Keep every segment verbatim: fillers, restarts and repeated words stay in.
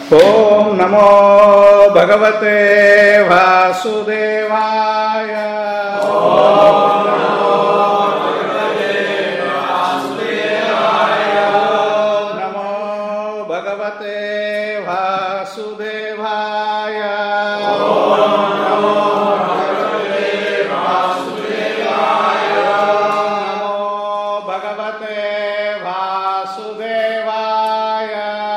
ओम नमो भगवते वासुदेवाय। ओम नमो भगवते वासुदेवाय। ओम नमो भगवते वासुदेवाय। ओम नमो भगवते वासुदेवाय। ओम नमो भगवते वासुदेवाय।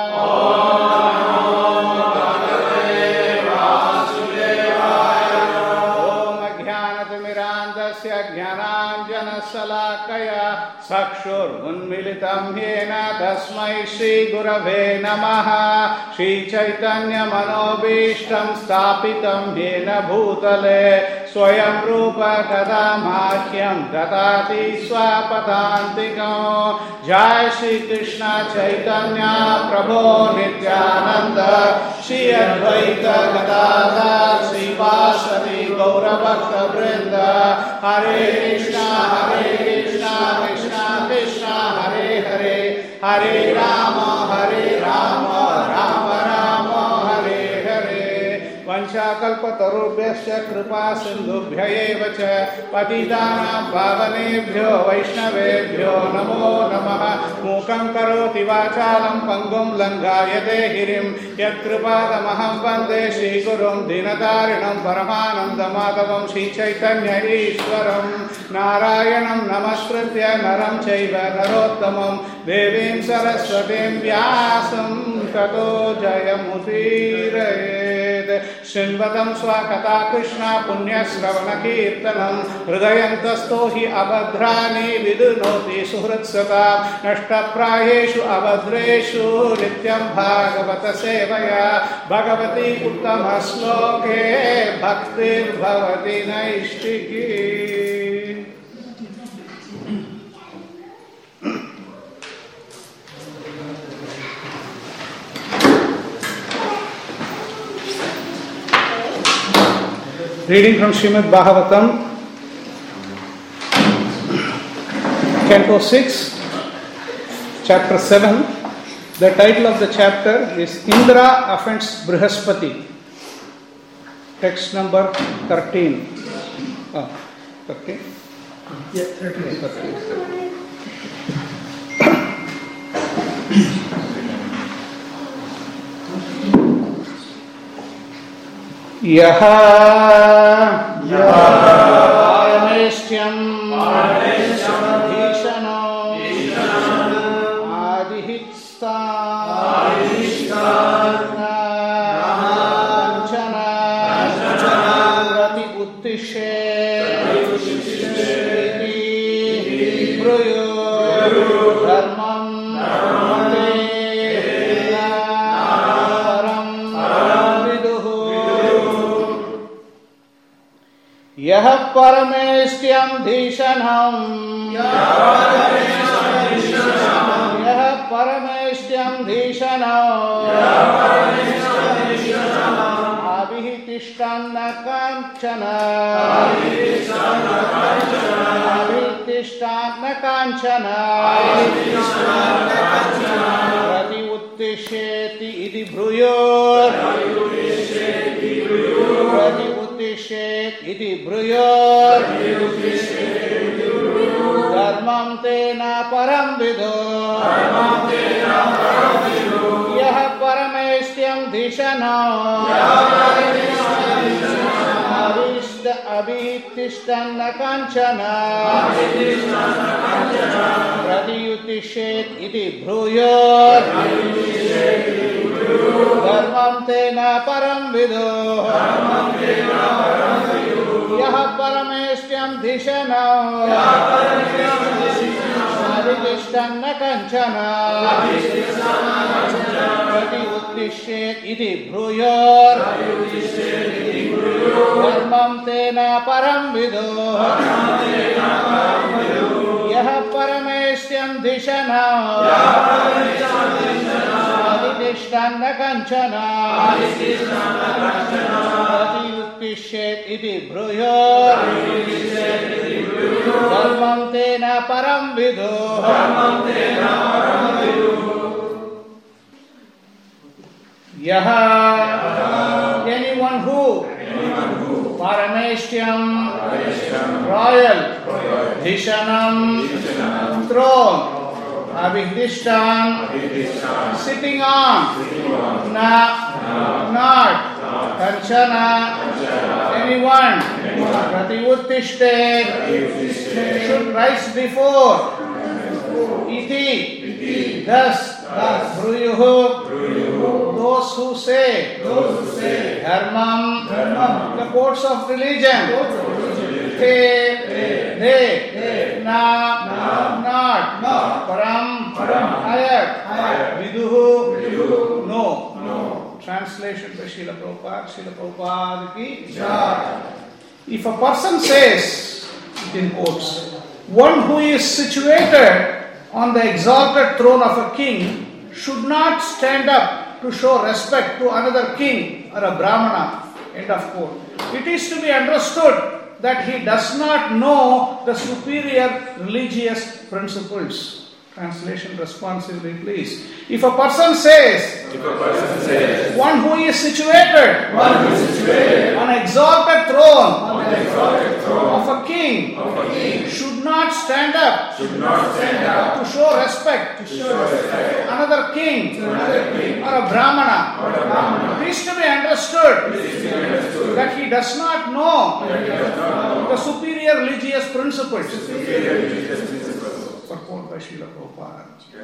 ज्ञानाञ्जनशलाकया चक्षुरुन्मीलितं येन तस्मै श्रीगुरवे नमः। श्रीचैतन्यमनोभीष्टं स्थापितं येन भूतले स्वयं रूप कदा मह्यं ददाति स्वपदान्तिकं। जय श्री कृष्ण चैतन्य प्रभो नित्यानंद श्री अद्वैत गदाधर श्रीवासदि गौरभक्त वृंद। हरे कृष्णा हरे कृष्णा कृष्णा कृष्णा हरे हरे, हरे राम हरे राम राम राम हरे हरे। वंशाकल्पतरुभ्यश्च कृपा सिन्धुभ्य एव च पतितानां पावनेभ्यो वैष्णवेभ्यो नमो नमः। मूकं करोति वाचालं पङ्गुं लङ्घयते गिरिं यत्कृपातमहं वन्दे श्रीगुरुं दीनतारिणं परमानन्दमाधवं श्रीचैतन्य ईश्वरं। नारायणं नमस्कृत्य नरं चैव नरोत्तमं देवीं सरस्वतीं व्यासं ततो जयमुदीरयेत्। शृण्वतं स्वकथा कृष्णा पुण्यश्रवणकीर्तनं हृदयन्तस्थो हि अभद्राणि विदुनोति सुहृत्सता। नष्टप्रायेषु अभद्रेषु नित्यं भागवत सेवया Bhagwati उत्तमश्लोके भक्तिर्भवति नैष्टिकी। Reading from Srimad Bhagavatam, Canto six, Chapter seven. The title of the chapter is Indra Offends Brihaspati. Text number thirteen. Oh, thirteen? Yeah, thirteen. thirteen. यः पारमेष्ट्यं भीषणो आदिहित्स्ता काञ्चन प्रति उत्तिष्ठे ब्रूयो धर्मं यह परमेष्ट्यं धीषणं यह परमेष्ट्यं धीषणं अभितिष्ठन्न काञ्चन अभितिष्ठन्न काञ्चन प्रति उत्तिष्ठेति इति ब्रूयोर् प्रति उत्तिष्ठेत् इति ब्रूयोर् धर्मं तेन परं विदो यः परमेष्ट्यं धिषणं अभितिष्ठन्न काञ्चन प्रत्युत्तिष्ठेत् इति ब्रूयोर् धर्मं तेन परं विदो यः परमेष्ट्यं धिषणं अभितिष्ठन्न काञ्चन प्रत्युत्तिष्ठेत् इति ब्रूयोर् धर्मं तेन परं विदो यः परमेष्ट्यं धिषणं अभितिष्ठन्न काञ्चन प्रत्युत्तिष्ठेत् इति ब्रूयोर् धर्मं तेन परं विदो Yaha, anyone who, Parameshtyam, royal, Dhishanam, throne, Abhidishtam, sitting on, Na, not, Kanchana, anyone, Prativuttishte, should rise before, Iti, thus, Bruyuhu, those who say, Dharmam, the courts of religion, Te, they, Na, not, Param, higher, Viduhu, no. Translation by Srila Prabhupada, Srila Prabhupada ki jai. If a person says, in quotes, one who is situated on the exalted throne of a king should not stand up to show respect to another king or a Brahmana, end of quote. It is to be understood that he does not know the superior religious principles. Translation responsibly, please. If a person says, if a person says one who is situated, one who is situated on an exalted throne, on the exalted throne of a king, of a king should not stand up should not stand up to show respect to show respect to another king to another king or a Brahmana. or a Brahmana. It is to be understood It is to be understood that he does not know that he does not know the superior religious principles. superior religious principles. Purport by Srila Prabhupada.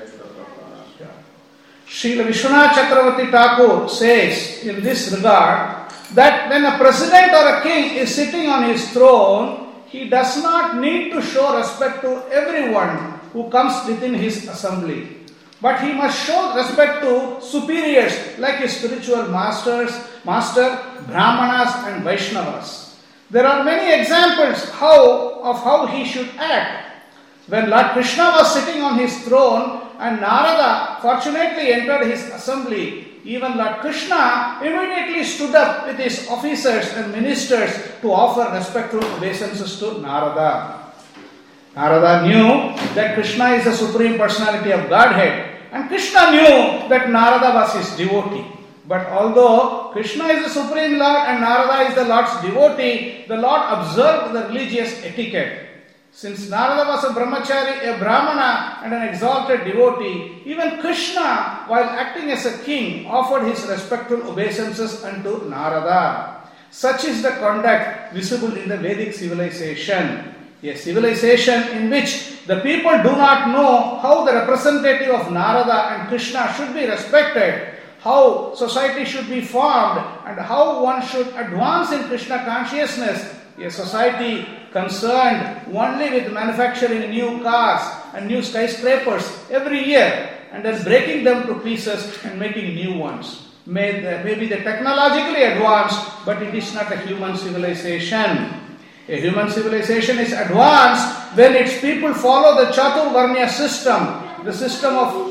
Yeah. Srila Vishwanath Chakravarti Thakur says in this regard that when a president or a king is sitting on his throne, he does not need to show respect to everyone who comes within his assembly. But he must show respect to superiors like his spiritual masters, master, Brahmanas and Vaishnavas. There are many examples how, of how he should act. When Lord Krishna was sitting on his throne and Narada fortunately entered his assembly, even Lord Krishna immediately stood up with his officers and ministers to offer respectful obeisances to Narada. Narada knew that Krishna is the Supreme Personality of Godhead, and Krishna knew that Narada was his devotee. But although Krishna is the Supreme Lord and Narada is the Lord's devotee, the Lord observed the religious etiquette. Since Narada was a brahmachari, a brahmana and an exalted devotee, even Krishna, while acting as a king, offered his respectful obeisances unto Narada. Such is the conduct visible in the Vedic civilization. A civilization in which the people do not know how the representative of Narada and Krishna should be respected, how society should be formed, and how one should advance in Krishna consciousness. A society concerned only with manufacturing new cars and new skyscrapers every year and then breaking them to pieces and making new ones. May the, maybe they're technologically advanced, but it is not a human civilization. A human civilization is advanced when its people follow the Chaturvarnya system, the system of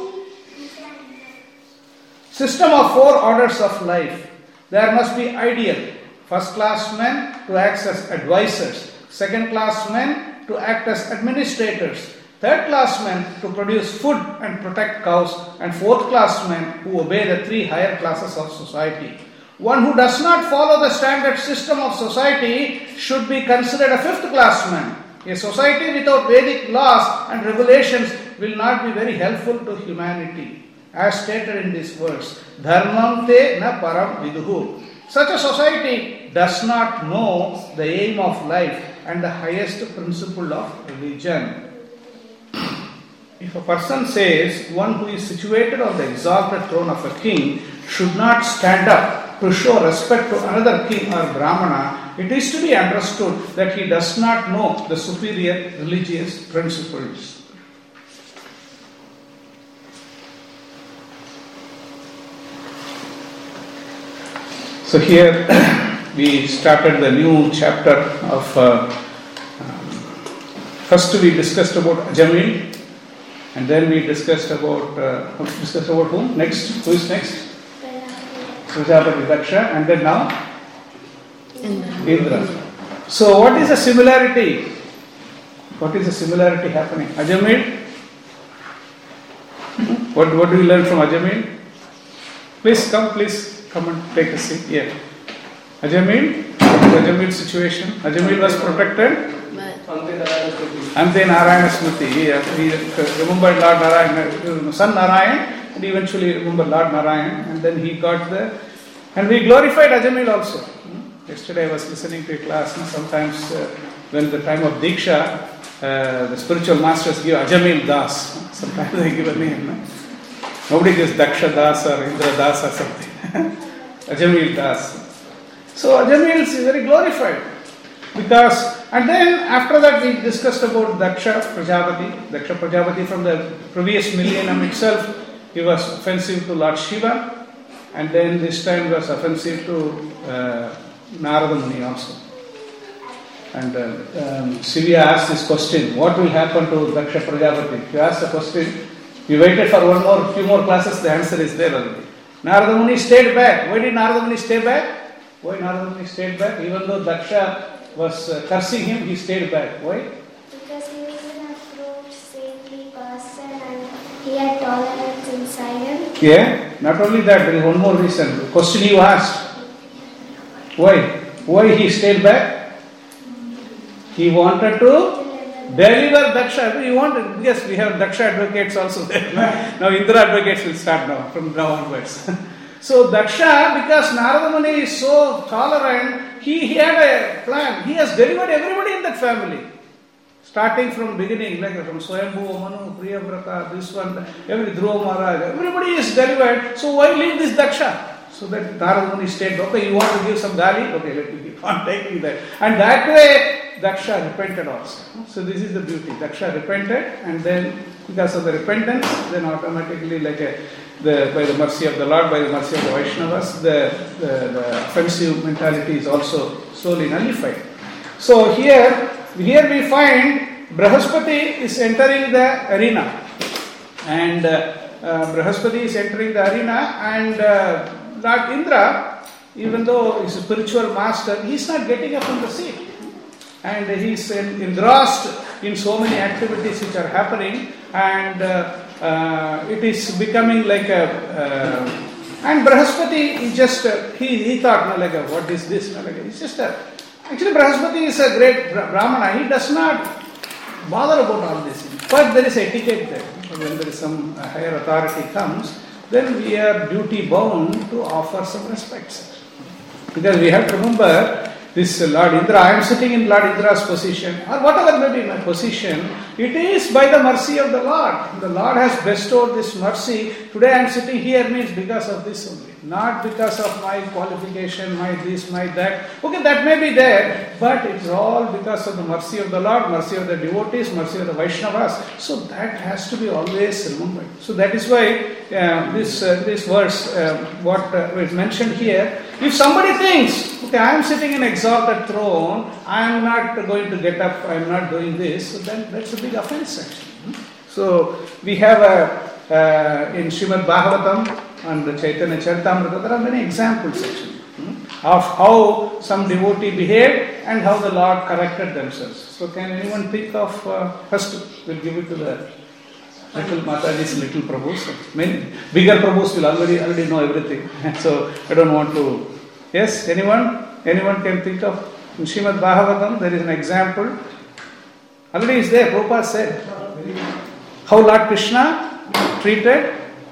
system of four orders of life. There must be ideal. First class men to act as advisors, second class men to act as administrators, third class men to produce food and protect cows, and fourth class men who obey the three higher classes of society. One who does not follow the standard system of society should be considered a fifth class man. A society without Vedic laws and regulations will not be very helpful to humanity. As stated in this verse, Dharmam te na param viduhu. Such a society does not know the aim of life and the highest principle of religion. If a person says one who is situated on the exalted throne of a king should not stand up to show respect to another king or Brahmana, it is to be understood that he does not know the superior religious principles. So here we started the new chapter of, uh, um, first we discussed about Ajamil, and then we discussed about, uh, discussed about whom? Next? Who is next? Prajapati Daksha, and then now? Indra. Indra. So what is the similarity? What is the similarity happening? Ajamil? What, what do you learn from Ajamil? Please come, please. come and take a seat. Yeah. Ajamil, Ajamil situation. Ajamil was protected. Ante Narayana Smriti. He, he remembered Lord Narayan, son Narayan, and eventually remembered Lord Narayan, and then he got the. And we glorified Ajamil also. Hmm? Yesterday I was listening to a class. And sometimes uh, when the time of Diksha, uh, the spiritual masters give Ajamil Das. Sometimes they give a name. No? Nobody gives Daksha Das or Indra Das or something. Ajamil Das. So Ajamil is very glorified. Because, and then after that we discussed about Daksha Prajapati. Daksha Prajapati from the previous millennium itself, he was offensive to Lord Shiva, and then this time was offensive to uh, Narada Muni also. And uh, um, Sivya asked this question, what will happen to Daksha Prajapati? He asked the question, we waited for one more, few more classes, the answer is there already. Narada Muni stayed back. Why did Narada Muni stay back? Why Narada Muni stayed back? Even though Daksha was uh, cursing him, he stayed back. Why? Because he was an approved, saintly person and he had tolerance inside him. Yeah, not only that, there is one more reason. The question you asked. Why? Why he stayed back? He wanted to deliver Daksha. He wanted, yes, we have Daksha advocates also there. Now Indra advocates will start now, from now onwards. So Daksha, because Narada Muni is so tolerant, he, he had a plan. He has delivered everybody in that family. Starting from beginning, like from Swayambhu, Manu, Priyavrata, this one, every Dhruva Maharaj, everybody is delivered. So why leave this Daksha? So that Narada Muni stayed, okay, you want to give some gali? Okay, let me keep on taking that. And that way, Daksha repented also. So this is the beauty. Daksha repented, and then because of the repentance, then automatically like a The, by the mercy of the Lord, by the mercy of the Vaishnavas, the, the, the offensive mentality is also slowly nullified. So here, here we find Brahaspati is entering the arena, and uh, uh, Brahaspati is entering the arena, and uh, Lord Indra, even though he's a spiritual master, he's not getting up from the seat, and he's engrossed in so many activities which are happening, and uh, Uh, it is becoming like a uh, and Brahaspati is just uh, he he thought no, like a, what is this no, like a, it's just a, actually Brahaspati is a great Brahmana. He does not bother about all this. But there is etiquette there. When there is some uh, higher authority comes, then we are duty bound to offer some respects, because we have to remember this Lord Indra. I am sitting in Lord Indra's position, or whatever may be my position. It is by the mercy of the Lord. The Lord has bestowed this mercy. Today I am sitting here means because of this only. Not because of my qualification, my this, my that. Okay, that may be there, but it's all because of the mercy of the Lord, mercy of the devotees, mercy of the Vaishnavas. So that has to be always remembered. So that is why uh, this uh, this verse, uh, what uh, is mentioned here, if somebody thinks, okay, I am sitting in exalted throne, I am not going to get up, I am not doing this, so then that's a big offense actually. So we have a, uh, in Srimad Bhagavatam and the Chaitanya Charitamrita, there are many examples actually of how some devotee behaved and how the Lord corrected themselves. So can anyone think of, uh, first we'll give it to the little Mataji's little Prabhus. Many bigger Prabhus will already already know everything. So I don't want to. Yes, anyone? Anyone can think of in Srimad Bhagavatam there is an example. Already is there. Prabhupada said how Lord Krishna treated.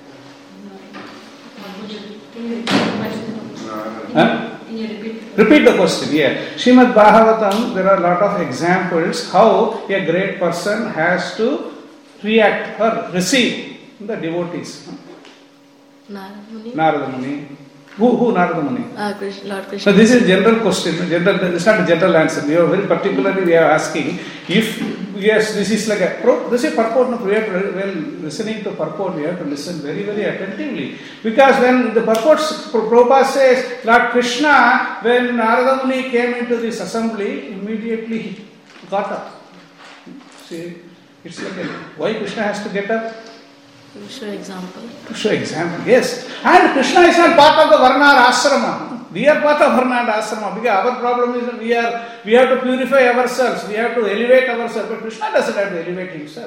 Huh? Repeat the question. Yeah, Srimad Bhagavatam. There are a lot of examples how a great person has to react or receive the devotees. Narada Muni. Narada Muni. Who, who Narada Muni? Uh, Krishna, Lord Krishna. So this is general question. General, it's not a general answer. We are very particularly we are asking if yes, this is like a this is purport. No, we have to well listening to purport. We have to listen very very attentively, because when the purports Prabhupada says Lord Krishna, when Narada Muni came into this assembly, immediately he got up. See. It's like a, why Krishna has to get up? To show example. To show example, yes. And Krishna is not part of the Varna or Asrama. We are part of Varna and Asrama, because our problem is that we are we have to purify ourselves, we have to elevate ourselves. But Krishna doesn't have to elevate himself.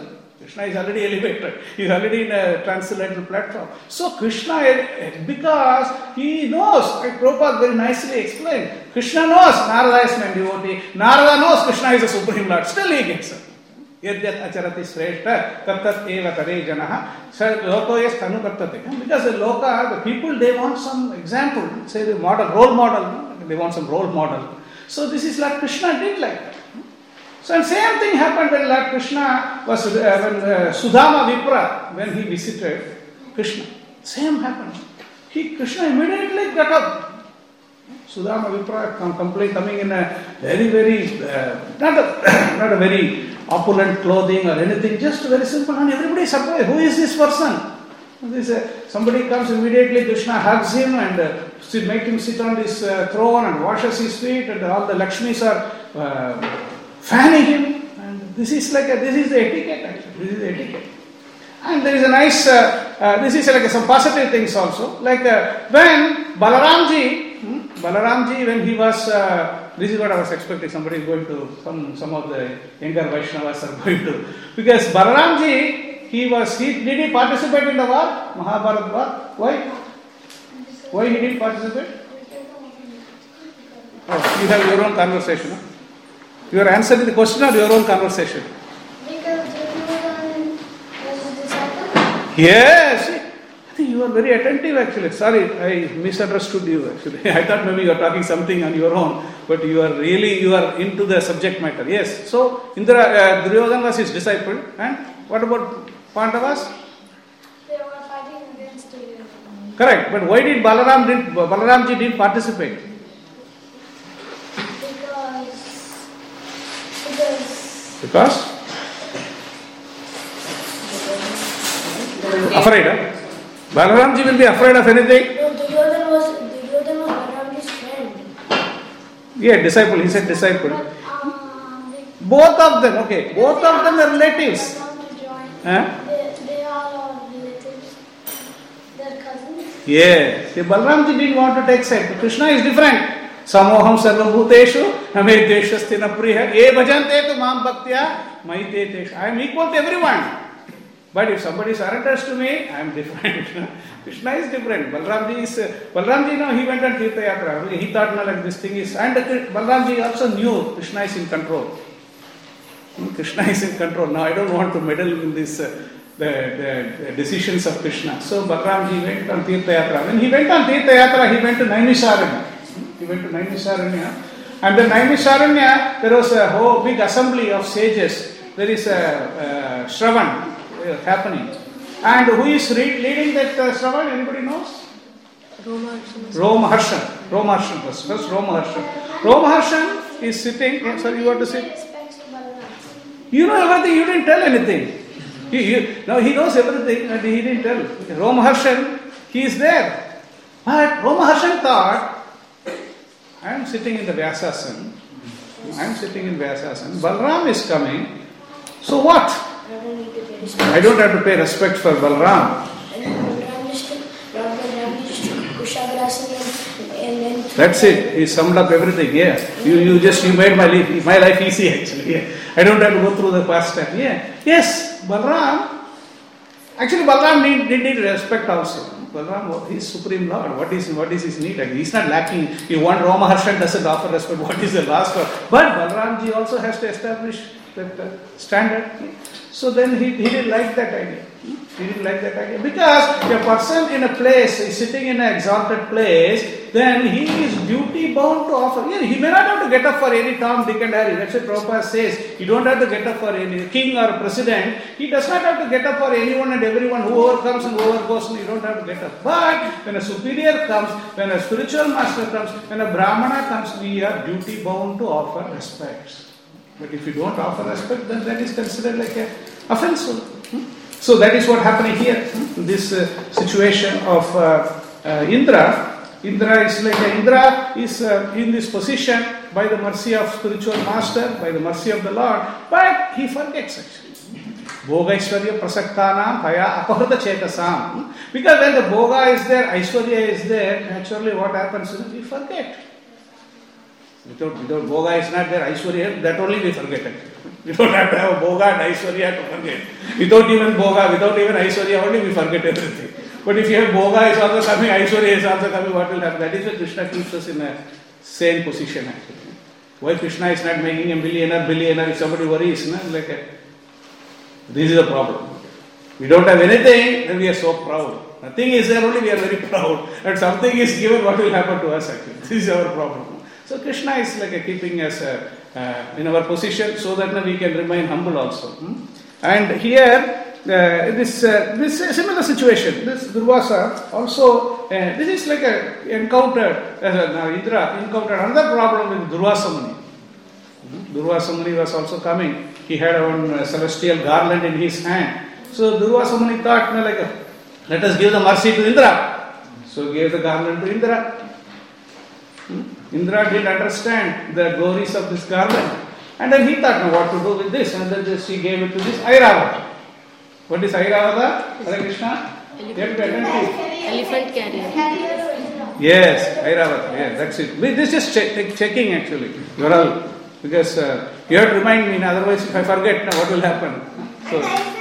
Krishna is already elevated. He is already in a transcendental platform. So Krishna, because he knows, like Prabhupada very nicely explained, Krishna knows Narada is my devotee. Narada knows Krishna is the Supreme Lord. Still he gets it. Yadyat acharati shreshta tattat eva tare janaha loko yes tanu kartate. Because the loka, the people, they want some example, say the model, role model. They want some role model. So this is like Krishna did like that. So and same thing happened when Lord Krishna was, uh, when uh, Sudama Vipra, when he visited Krishna. Same happened. He, Krishna immediately got up. Sudama Vipra com- complete, coming in a very, very, uh, not, a, not a very opulent clothing or anything, just very simple. And everybody is surprised. Who is this person? This, uh, somebody comes immediately, Krishna hugs him and uh, sit, make him sit on his uh, throne and washes his feet, and all the Lakshmis are uh, fanning him. And this is like a, this is the etiquette actually. This is the etiquette. And there is a nice, uh, uh, this is like a, some positive things also. Like uh, when Balaramji, hmm, Balaramji when he was, uh, this is what I was expecting, somebody is going to, some, some of the younger Vaishnavas are going to. Because Balaramji, he was, he, did he participate in the war? Mahabharata war? Why? Why he didn't participate? Oh, you have your own conversation. Huh? You are answering the question or your own conversation? Because Duryodhana was his disciple? Yes. I think you are very attentive actually. Sorry, I misunderstood you actually. I thought maybe you are talking something on your own, but you are really, you are into the subject matter. Yes. So, Indra, uh, Duryodhana was his disciple. And what about Pandavas? They were fighting against Duryodhana. Correct. But why did Balaram didn't, Balaramji didn't participate? Because, because Because? Afraid, huh? Balaramji will be afraid of anything? no, Duryodhana was, Duryodhana was Balaramji's friend. Yeah, disciple, he said disciple. But, um, they, Both of them, okay, both of them are relatives. Huh? They, they are all relatives. They're cousins. Yeah, see, Balaramji didn't want to take side. Krishna is different. Samoham sarvam bhuteshu name deshasthina priya e bhajante tu mam bhaktya maite teshu. I am equal to everyone. But if somebody surrenders to me, I am different. Krishna is different. Balaramji is, uh, Balaramji, no, he went on Tirtha Yatra. He thought, no, like this thing is, and Balaramji also knew Krishna is in control. Krishna is in control. Now I don't want to meddle in this, uh, the, the, the decisions of Krishna. So Balaramji went on Tirtha Yatra. When he went on Tirtha Yatra, he went to Naimisharanya. He went to Naimisharanya. And then Naimisharanya, there was a whole big assembly of sages. There is a, a Shravan happening. And who is re- leading that uh, Shravan? Anybody knows? Romaharshan. Romaharshan first. First Romaharshan. Romaharshan is sitting. Yeah, sorry, you want to say? You know everything, you didn't tell anything. He, he, no, he knows everything and he didn't tell. Romaharshan, he is there. But Romaharshan thought, I am sitting in the Vyasasana. I am sitting in Vyasasana. Balaram is coming. So what? I don't have to pay respect for Balaram. That's it. He summed up everything. Yeah. You, you just you made my life my life easy actually. Yeah. I don't have to go through the past step. Yeah. Yes, Balaram. Actually, Balaram need, need, need respect also. Balaram, he is Supreme Lord. What is what is his need? Like, he's not lacking. If one Romaharshan doesn't offer respect, what is the last for? But Balaramji also has to establish that uh, standard. So then he, he didn't like that idea. He didn't like that idea. Because a person in a place, is sitting in an exalted place, then he is duty bound to offer. Yeah, he may not have to get up for any Tom, Dick and Harry. That's what Prabhupada says. You don't have to get up for any king or president. He does not have to get up for anyone and everyone. Whoever comes and whoever goes, you don't have to get up. But when a superior comes, when a spiritual master comes, when a Brahmana comes, we are duty bound to offer respect. But if you don't offer respect, then that is considered like an offensive. So that is what happening here. This uh, situation of uh, uh, Indra. Indra is like a, Indra is uh, in this position by the mercy of spiritual master, by the mercy of the Lord, but he forgets actually. Bhoga Aishwarya Prasaktanam Haya Apahrata Chetasam. Because when the Bhoga is there, Aishwarya is there, naturally what happens is we forget. Without, without Bhoga is not there, Aishwarya, that only we forget actually. You don't have to have a Bhoga and Aishwarya to forget. Without even Bhoga, without even Aishwarya, only we forget everything. But if you have Bhoga is also coming, Aishwarya is also coming, what will happen? That is why Krishna keeps us in a sane position actually. Why Krishna is not making a millionaire, billionaire, if somebody worries, no? Like a, this is the problem. We don't have anything, then we are so proud. Nothing is there, only we are very proud. And something is given, what will happen to us actually? This is our problem. So Krishna is like a keeping us uh, uh, in our position so that uh, we can remain humble also. Hmm? And here, uh, this uh, this uh, similar situation, this Durvasa also, uh, this is like a encountered, uh, now Indra encountered another problem with Durvasa Muni. Hmm? Durvasa Muni was also coming. He had one uh, celestial garland in his hand. So Durvasa Muni thought, no, like, uh, let us give the mercy to Indra. So gave the garland to Indra. Hmm? Indra didn't understand the glories of this garland. And then he thought, no, what to do with this? And then just he gave it to this Airavata. What is Airavata? Hare Krishna? Elephant, elephant carrier. Yes, Airavata. Yes, that's it. This is check, checking actually. You're all, because uh, you have to remind me, otherwise if I forget, now what will happen? So,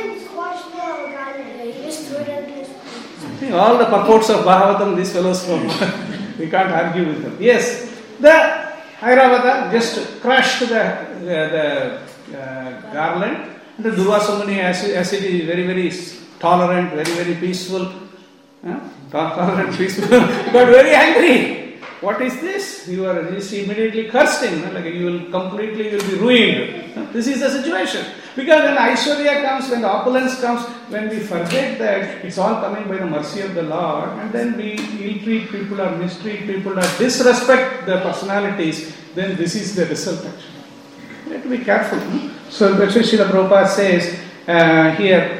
I think all the purports of Bhagavatam, these fellows know. We can't argue with them. Yes, the Airavata just crushed the, uh, the uh, garland. The Durvasa Muni, as, as it is very, very tolerant, very, very peaceful, uh, tolerant, peaceful, got very angry. What is this? You are just immediately cursed him. Like you will completely will be ruined. This is the situation. Because when Aishwarya comes, when the opulence comes, when we forget that it's all coming by the mercy of the Lord, and then we ill-treat people or mistreat people or disrespect the personalities, then this is the result actually. We have to be careful. So that's why Srila Prabhupada says uh, here,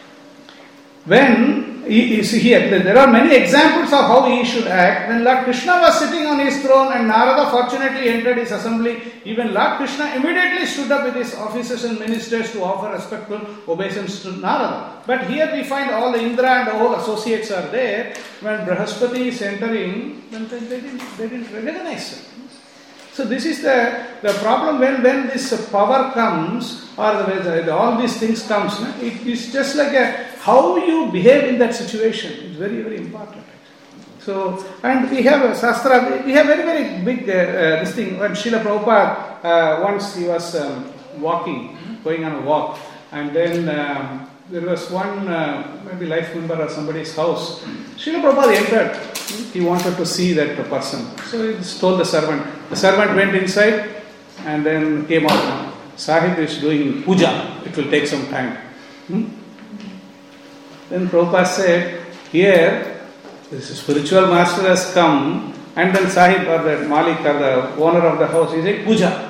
when you see here, there are many examples of how he should act. When Lord Krishna was sitting on his throne and Narada fortunately entered his assembly, even Lord Krishna immediately stood up with his officers and ministers to offer respectful obeisance to Narada. But here we find all the Indra and the whole associates are there. When Brahaspati is entering, then they didn't, they didn't recognize him. So this is the, the problem when, when this power comes, or the, the, all these things comes, it is just like a, how you behave in that situation is very, very important. So, and we have a Shastra, we have very, very big, uh, uh, this thing, when Srila Prabhupada, uh, once he was um, walking, going on a walk, and then um, there was one, uh, maybe life member or somebody's house. Srila Prabhupada entered. He wanted to see that person. So he just told the servant. The servant went inside and then came out. Sahib is doing puja. It will take some time. Hmm? Then Prabhupada said, here, this spiritual master has come, and then Sahib or the Malik or the owner of the house is a puja.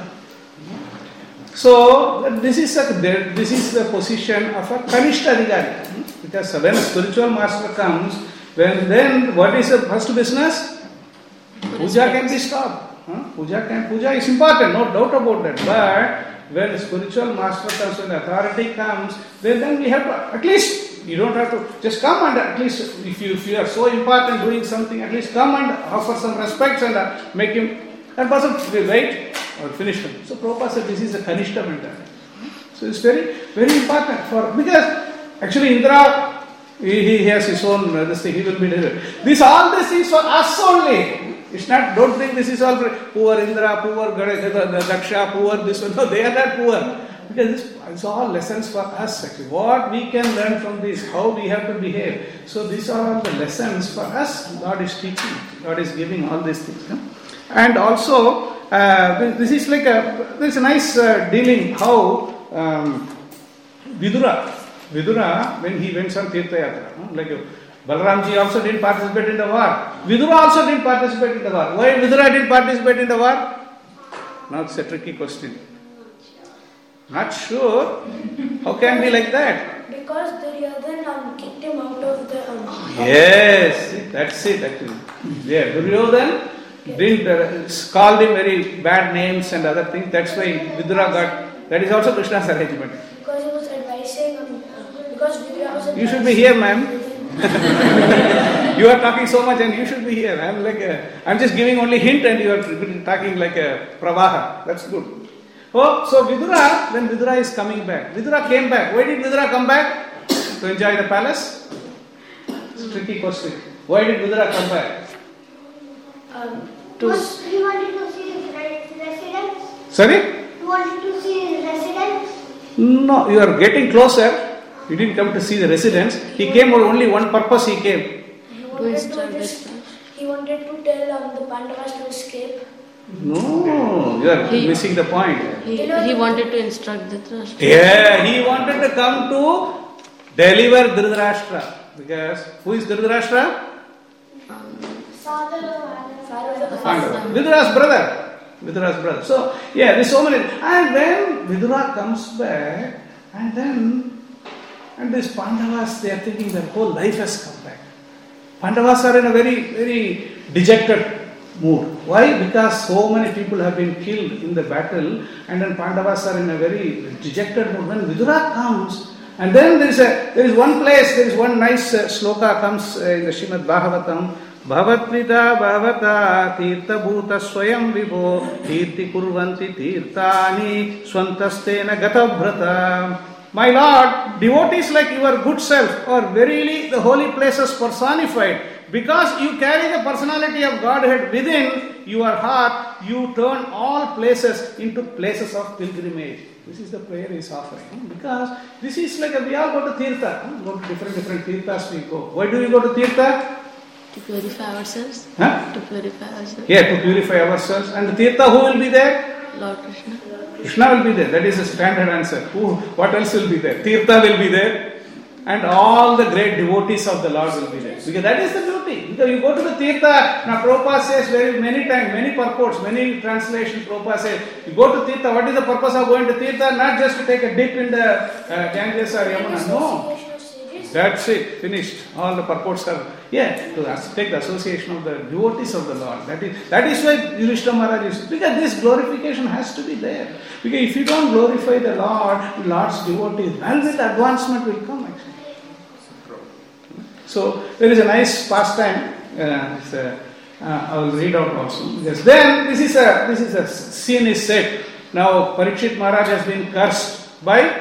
So this is a, this is the position of a Kanishta Adhikari. Because when a spiritual master comes, when then what is the first business? Puja can be stopped. Huh? Puja can puja is important, no doubt about that. But when a spiritual master comes, when authority comes, then, then we have to, at least you don't have to just come and at least if you if you are so important doing something, at least come and offer some respects and uh, make him. That person will wait or finish him. So Prabhupada said this is a Kanishta mentality. So it's very, very important for, because actually Indra, he, he has his own, uh, this thing, he will be delivered. This, all this is for us only. It's not, don't think this is all for poor Indra, poor Daksha, poor this one. No, they are not poor. Because this, it's all lessons for us actually. What we can learn from this, how we have to behave. So these are all the lessons for us. Lord is teaching. Lord is giving all these things. Yeah? And also, uh, this is like a, there's a nice uh, dealing how um, Vidura, Vidura, when he went on Tirtha Yatra, no? Like uh, Balaramji also didn't participate in the war. Vidura also didn't participate in the war. Why Vidura didn't participate in the war? Now it's a tricky question. Not sure. How can be like that? Because Duryodhan um, kicked him out of the... Um, yes, that's it actually. Yeah, Duryodhan didn't uh, called him very bad names and other things. That's why Vidura got, that is also Krishna's arrangement. Because he was advising, um, because Vidura was advising. You should be here, ma'am. You are talking so much and you should be here. I'm like a, I'm just giving only hint and you are talking like a pravaha. That's good. Oh, so Vidura, then Vidura is coming back. Vidura came back. Why did Vidura come back? To enjoy the palace? It's a tricky question. Why did Vidura come back? Um, To- was- he wanted to see his re- residence. Sorry? He wanted to see his residence. No, you are getting closer. He didn't come to see the residence. He came for only one purpose he came. He To wanted to, instruct just, the he wanted to tell um, the Pandavas to escape. No, you are He- missing the point. He, he wanted to instruct the Dhritarashtra. Yeah, he wanted to come to deliver Dhritarashtra. Because who is Dhritarashtra? Father of the Pandava. Vidura's brother. Vidura's brother. So, yeah, there's so many. And when Vidura comes back, and then, and these Pandavas, they are thinking their whole life has come back. Pandavas are in a very, very dejected mood. Why? Because so many people have been killed in the battle, and then Pandavas are in a very dejected mood. When Vidura comes, and then there is a there is one place, there is one nice uh, sloka comes uh, in the Srimad Bhagavatam. Bhavatvita bhavata tirtha bhuta swayam vibho tirti kurvanti tirtani swantastena gatavbrata. My Lord, devotees like your good self are verily the holy places personified. Because you carry the personality of Godhead within your heart, you turn all places into places of pilgrimage. This is the prayer he is offering. Because this is like a, we all go to Tirtha. Go to different, different Tirthas we go. Why do we go to Tirtha? To purify ourselves. Huh? To purify ourselves. Yeah, to purify ourselves. And the Tirtha, who will be there? Lord Krishna. Krishna will be there. That is the standard answer. Who? What else will be there? Tirtha will be there. And all the great devotees of the Lord will be there. Because that is the beauty. Because you go to the Tirtha, now Prabhupada says very many times, many purports, many translations, Prabhupada says, you go to Tirtha, what is the purpose of going to Tirtha? Not just to take a dip in the uh, Ganges or Yamuna. No. That's it, finished. All the purports are, yeah, to take the association of the devotees of the Lord. That is that is why Yudhishthira Maharaj is, because this glorification has to be there. Because if you don't glorify the Lord, the Lord's devotees, well, with advancement will come actually. So there is a nice pastime. Uh, it's a, uh, I will read out also. Yes. Then this is a this is a scene is set. Now Parikshit Maharaj has been cursed by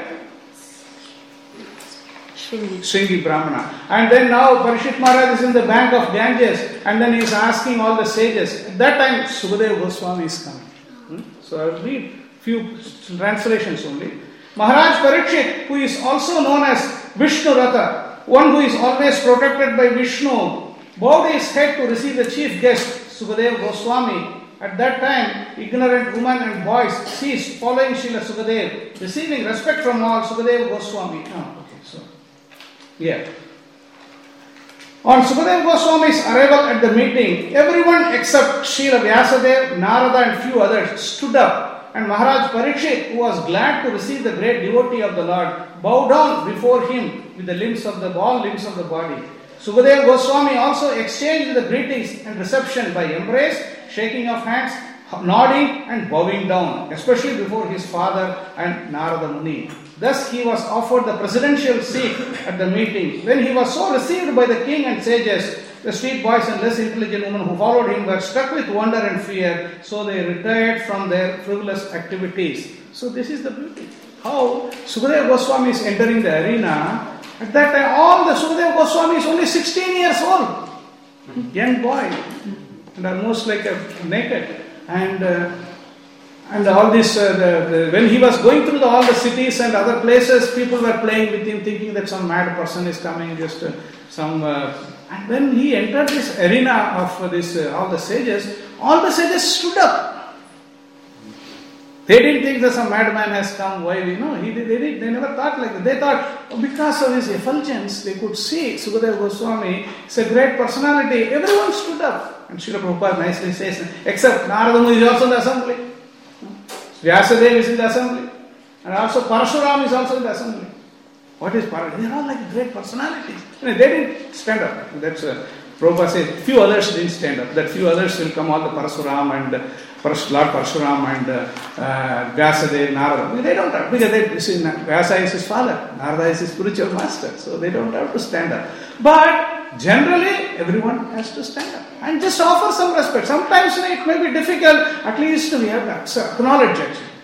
Shringi. Shringi Brahmana. And then now Parikshit Maharaj is in the bank of Ganges, and then he is asking all the sages. At that time, Sukadeva Goswami is coming. Hmm? So I will read few translations only. Maharaj Parikshit, who is also known as Vishnu Ratha, one who is always protected by Vishnu, bowed his head to receive the chief guest, Sukadeva Goswami. At that time, ignorant women and boys ceased following Srila Sukadeva, receiving respect from all. Sukadeva Goswami. Oh, okay, so, yeah. On Sukadeva Goswami's arrival at the meeting, everyone except Srila Vyasadeva, Narada and few others stood up, and Maharaj Parikshit, who was glad to receive the great devotee of the Lord, bowed down before him with the limbs of the all limbs of the body. Sukadeva Goswami also exchanged the greetings and reception by embrace, shaking of hands, nodding and bowing down, especially before his father and Narada Muni. Thus he was offered the presidential seat at the meeting. When he was so received by the king and sages, the street boys and less intelligent women who followed him were struck with wonder and fear, so they retired from their frivolous activities. So this is the beauty. How Sukadeva Goswami is entering the arena. At that time, all the Sukadeva Goswami is only sixteen years old. Young boy. And almost like a naked. And uh, and all this, uh, the, the, when he was going through the, all the cities and other places, people were playing with him, thinking that some mad person is coming, just uh, some... Uh, and when he entered this arena of uh, this, uh, all the sages, all the sages stood up. They didn't think that some madman has come. Why we know? He, they, did, they never thought like that. They thought, oh, because of his effulgence, they could see Sukadeva Goswami is a great personality. Everyone stood up. And Srila Prabhupada nicely says, except Narada Muni is also in the assembly. Vyasadeva is in the assembly. And also Parashuram is also in the assembly. What is Parashuram? They are all like great personalities. You know, they didn't stand up. That's uh, Prabhupada says, few others didn't stand up. That few others will come, all the Parashuram and uh, Lord Parshuram and uh, uh, Vyasadeva, Narada. They don't have, because they, see, Vyasa is his father, Narada is his spiritual master, so they don't have to stand up. But generally, everyone has to stand up and just offer some respect. Sometimes you know, it may be difficult, at least we have to acknowledge it.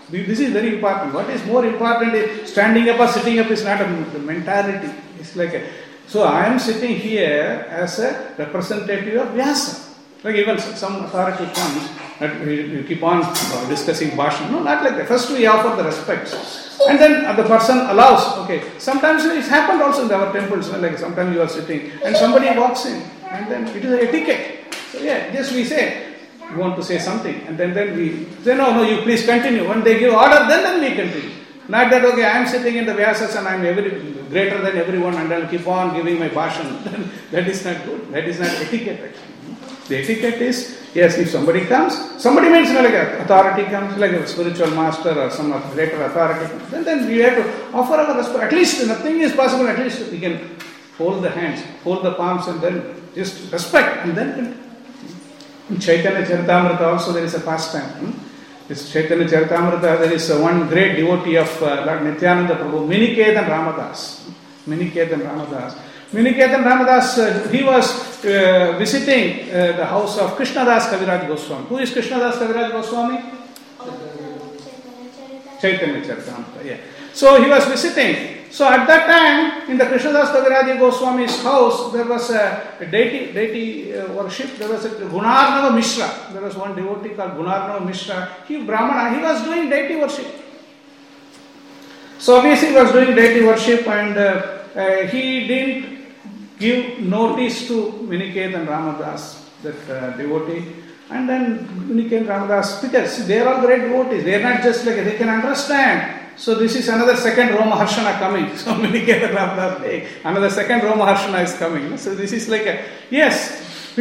This is very important. What is more important is standing up or sitting up is not a the mentality. It's like a, so I am sitting here as a representative of Vyasa. Like even some authority comes, that we, we keep on discussing Bhashan. No, not like that. First we offer the respects. And then the person allows. Okay. Sometimes it's happened also in our temples. Like sometimes you are sitting and somebody walks in. And then it is an etiquette. So yeah, just we say, we want to say something. And then, then we say, no, no, you please continue. When they give order, then, then we continue. Not that, okay, I am sitting in the Vyasas and I am every, greater than everyone and I will keep on giving my bhashan. That is not good. That is not etiquette actually. The etiquette is, yes, if somebody comes, somebody means you know, like an authority comes, like a spiritual master or some greater authority comes, then, then we have to offer our respect. At least nothing is possible, at least we can hold the hands, hold the palms and then just respect and then in Chaitanya Charitamrita also there is a pastime. Hmm? This Chaitanya Charitamrita, there is one great devotee of uh, Lord Nityananda Prabhu, Miniketan Ramadas. Miniketan Ramadas. Miniketan Ramadas, uh, he was uh, visiting uh, the house of Krishnadas Kaviraj Goswami. Who is Krishnadas Kaviraj Goswami? Chaitanya Charitamrita, yeah. So he was visiting. So at that time, in the Krishnadas Kaviraj Goswami's house, there was a deity, deity uh, worship. There was a Gunarnava Mishra. There was one devotee called Gunarnava Mishra. He Brahmana, he was doing deity worship. So obviously he was doing deity worship and uh, uh, he didn't give notice to Miniketan Ramadas, that uh, devotee. And then Miniketan Ramadas, because they are all great devotees. They are not just like, they can understand. So this is another second Roma Harshana coming. So Miniketan Ramadas, another second Roma Harshana is coming. So this is like a, yes,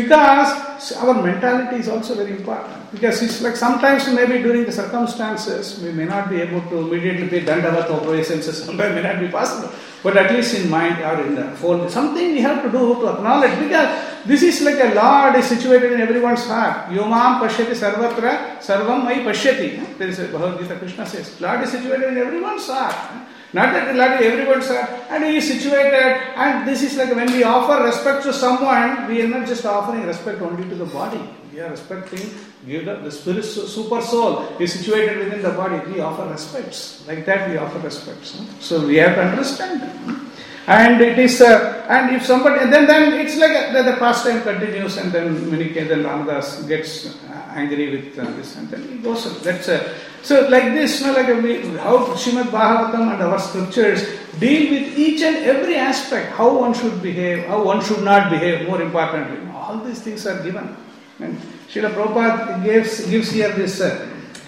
because our mentality is also very important. Because it's like sometimes maybe during the circumstances, we may not be able to immediately pay dandavat obeisances, sometimes may not be possible. But at least in mind or in the fold, something we have to do to acknowledge, because this is like a Lord is situated in everyone's heart. Yomam pashyati sarvatra sarvam mai pashyati. There is a Bhagavad Gita, Krishna says, Lord is situated in everyone's heart. Not that Lord is everyone's heart, and He is situated, and this is like when we offer respect to someone, we are not just offering respect only to the body. We are respecting, give the, the spirit, super soul is situated within the body. We offer respects. Like that we offer respects. So we have to understand that. And it is, uh, and if somebody, and then, then it's like a, the, the pastime continues, and then Miniketan Ramadas gets uh, angry with uh, this, and then he goes. That's uh, so like this, you know, like we, how Srimad Bhagavatam and our scriptures deal with each and every aspect, how one should behave, how one should not behave. More importantly, all these things are given. And Srila Prabhupada gives, gives here this uh,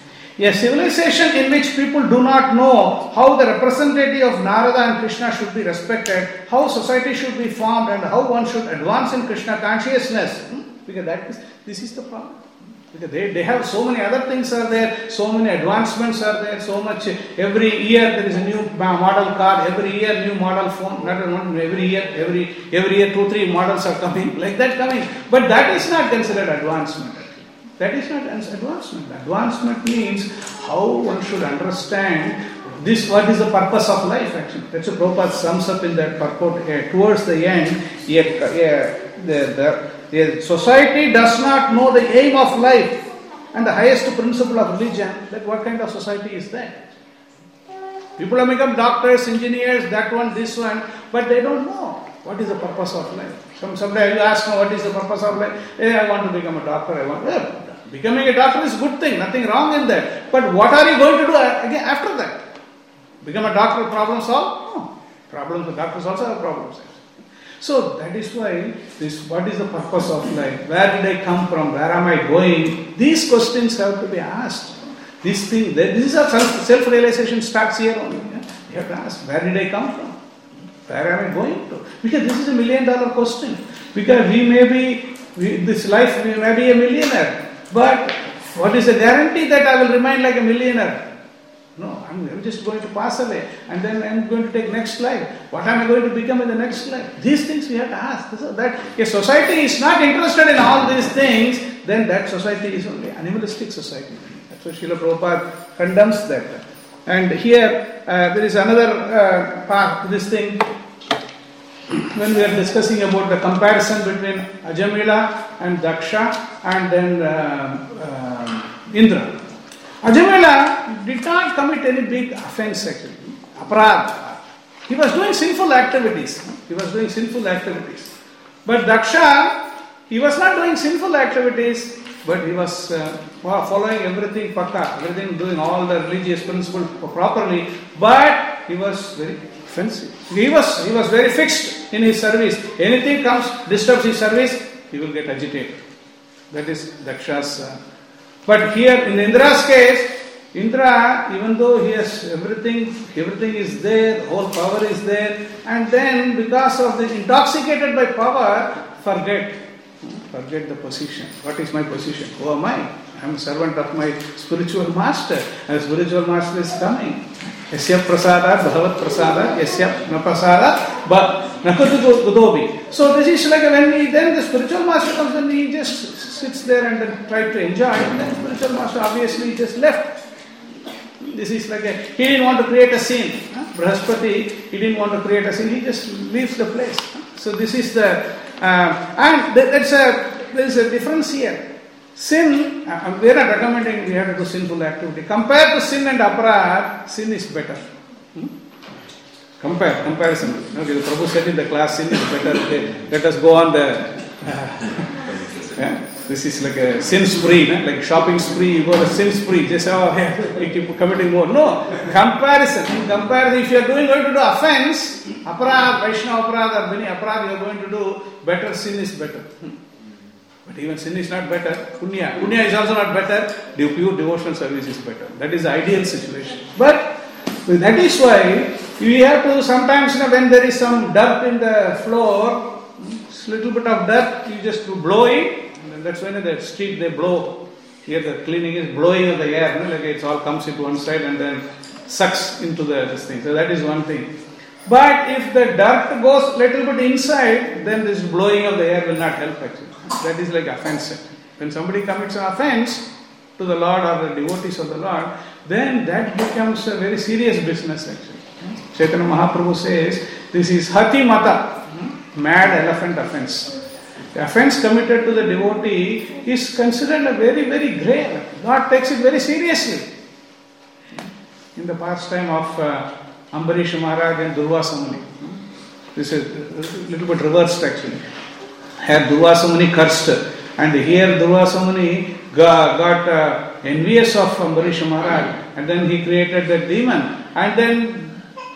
a civilization in which people do not know how the representative of Narada and Krishna should be respected, how society should be formed, and how one should advance in Krishna consciousness. Hmm? Because that is, this is the problem. Because they, they have so many other things are there, so many advancements are there, so much. Every year there is a new model car, every year new model phone, not one, every year, every every year two, three models are coming, like that coming. But that is not considered advancement. That is not advancement. Advancement means how one should understand this, what is the purpose of life actually. That's what Prabhupada sums up in that purport. Uh, towards the end, yeah, yeah, the, the, the society does not know the aim of life and the highest principle of religion. That what kind of society is that? People have become doctors, engineers, that one, this one, but they don't know what is the purpose of life. Some someday you ask me what is the purpose of life. Hey, I want to become a doctor. I want. Well, becoming a doctor is a good thing. Nothing wrong in that. But what are you going to do again after that? Become a doctor, problem solved? No. Problems. The doctors also have problems. So that is why this. What is the purpose of life? Where did I come from? Where am I going? These questions have to be asked. These things. This is a self self realization starts here only. You have to ask. Where did I come from? Where am I going to? Because this is a million dollar question. Because we may be, we, this life we may be a millionaire. But what is the guarantee that I will remain like a millionaire? No, I'm, I'm just going to pass away. And then I'm going to take next life. What am I going to become in the next life? These things we have to ask. So that if society is not interested in all these things, then that society is only animalistic society. That's why Srila Prabhupada condemns that. And here, uh, there is another uh, part, this thing, when we are discussing about the comparison between Ajamila and Daksha and then uh, uh, Indra. Ajamila did not commit any big offense actually. Aparad. He was doing sinful activities. He was doing sinful activities. But Daksha, he was not doing sinful activities, but he was uh, following everything pakka, everything, doing all the religious principles properly, but he was very offensive. He was, he was very fixed in his service. Anything comes, disturbs his service, he will get agitated. That is Daksha's. Uh, but here in Indra's case, Indra, even though he has everything, everything is there, whole power is there, and then because of the intoxicated by power, forget, forget the position. What is my position? Who am I? I am a servant of my spiritual master, and the spiritual master is coming. Yasya prasada, bhavat prasada, yasya na prasada, but nakatu gudobi. So this is like when he, then the spiritual master comes and he just sits there and then try to enjoy, and then the spiritual master obviously just left. This is like a, he didn't want to create a scene. Huh? Brahaspati, he didn't want to create a scene, he just leaves the place. Huh? So this is the, uh, and that's a, there is a difference here. Sin, uh, we are not recommending we have to do sinful activity. Compared to sin and aparad, sin is better. Hmm? Compare, comparison. Okay, the Prabhu said in the class, sin is better. Okay, let us go on the, uh, yeah. This is like a sin spree, no? Like shopping spree, you go to sin spree, just oh, yeah, you keep committing more. No, comparison. In comparison, if you are doing, going to do offense, aparad, Vaishnava aparad, or many aparad, you are going to do, better sin is better. Hmm. But even sin is not better. Punya. Punya is also not better. The pure devotional service is better. That is the ideal situation. But that is why we have to sometimes, you know, when there is some dirt in the floor, little bit of dirt, you just blow it. That's when in the street they blow. Here the cleaning is blowing of the air. No? Like it all comes into one side and then sucks into the this thing. So that is one thing. But if the dirt goes little bit inside, then this blowing of the air will not help actually. That is like offense. When somebody commits an offense to the Lord or the devotees of the Lord, then that becomes a very serious business actually. Chaitanya Mahaprabhu says, this is Hati Mata, mad elephant offense. The offense committed to the devotee is considered a very, very grave. God takes it very seriously. In the pastime of uh, Ambarish Maharaj and Durvasa Muni. This is a little bit reversed actually. Here Durvasa Muni cursed, and here Durvasa Muni got, got uh, envious of Ambarish Maharaj, and then he created the demon, and then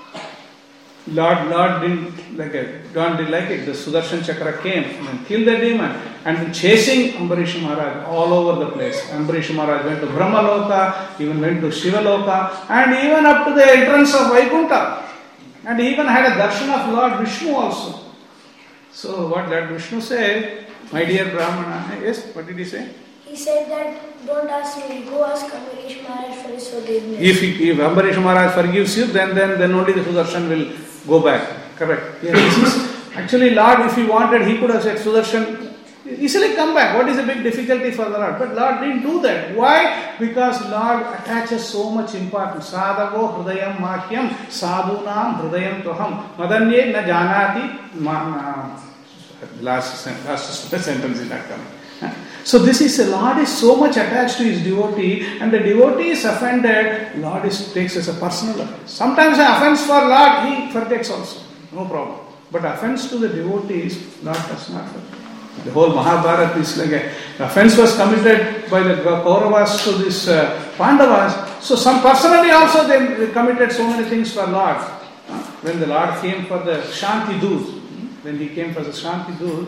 Lord, Lord didn't like it. God didn't like it. The Sudarshan Chakra came and killed the demon, and chasing Ambarish Maharaj all over the place. Ambarish Maharaj went to Brahma Loka, even went to Shiva Loka, and even up to the entrance of Vaikuntha. And he even had a darshan of Lord Vishnu also. So what Lord Vishnu said, my dear Brahmana, yes, what did he say? He said that don't ask me, go ask Ambarish Maharaj for his forgiveness. If, if Ambarish Maharaj forgives you, then, then, then only the Sudarshan will go back. Correct. Yeah, this is actually Lord, if he wanted, he could have said Sudarshan, easily come back. What is the big difficulty for the Lord? But Lord didn't do that. Why? Because Lord attaches so much importance. Sadhavo hridayam mahyam sadhunam hridayam toham madanye na janati ma, last, last sentence is not coming. So this is, the Lord is so much attached to his devotee, and the devotee is offended, Lord is, takes as a personal offense. Sometimes an offense for Lord, he forgets also, no problem. But offense to the devotees, Lord does not forget. The whole Mahabharata is like a, the offense was committed by the Kauravas to this uh, Pandavas. So some personally also they committed so many things for Lord. When the Lord came for the Shanti Doot, when he came for the Shanti Doot,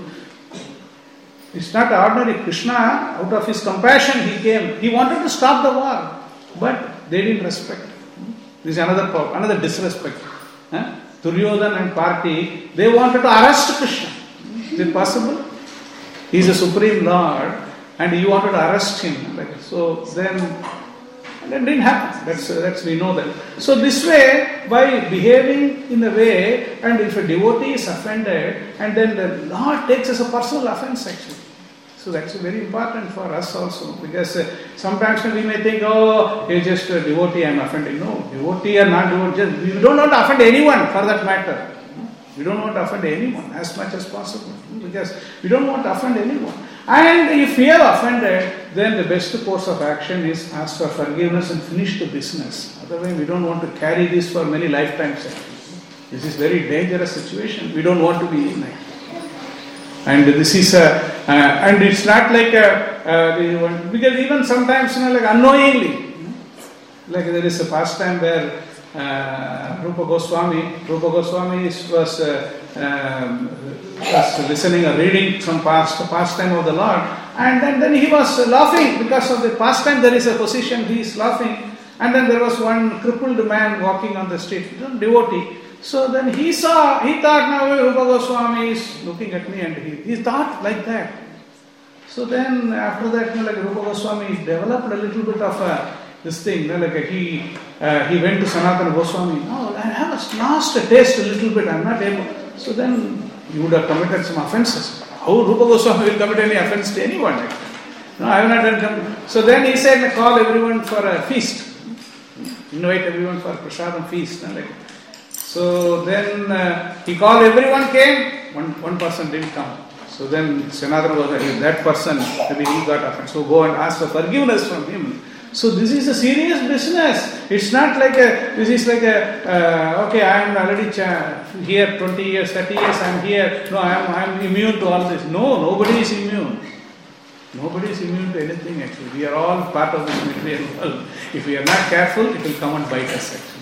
it's not ordinary. Krishna, out of his compassion, he came. He wanted to stop the war, but they didn't respect. This is another problem, another disrespect. Huh? Duryodhana and party, they wanted to arrest Krishna. Is it possible? He is a supreme Lord, and you wanted to arrest him. So then, that didn't happen. That's that's we know that. So this way, by behaving in a way, and if a devotee is offended, and then the Lord takes as a personal offense actually. So that's very important for us also, because uh, sometimes we may think, oh, he's just a devotee, I'm offending. No, devotee or not devotee, just, we don't want to offend anyone for that matter. We don't want to offend anyone as much as possible, because we don't want to offend anyone. And if we are offended, then the best course of action is ask for forgiveness and finish the business. Otherwise, we don't want to carry this for many lifetimes. This is very dangerous situation. We don't want to be in it. And this is a, uh, and it's not like a, uh, because even sometimes, you know, like unknowingly, like there is a pastime where uh, Rupa Goswami, Rupa Goswami was, uh, um, was listening or reading some past pastime of the Lord, and then, then he was laughing because of the pastime. There is a position, he is laughing, and then there was one crippled man walking on the street, devotee. So then he saw, he thought, now Rupa Goswami is looking at me, and he, he thought like that. So then after that, you know, like Rupa Goswami developed a little bit of a, this thing, you know, like he uh, he went to Sanatana Goswami. No, I have lost a taste a little bit, I'm not able. So then you would have committed some offenses. How Rupa Goswami will commit any offense to anyone? Like no, I have not done. So then he said, call everyone for a feast. Invite everyone for a prasadam feast. You know, like, so then uh, he called, everyone came, one, one person didn't come. So then Sanatana was like, that person, maybe he got offended. So go and ask for forgiveness from him. So this is a serious business. It's not like a, this is like a, uh, okay, I am already ch- here twenty years, thirty years, I am here. No, I am, I am immune to all this. No, nobody is immune. Nobody is immune to anything actually. We are all part of this material world. If we are not careful, it will come and bite us actually.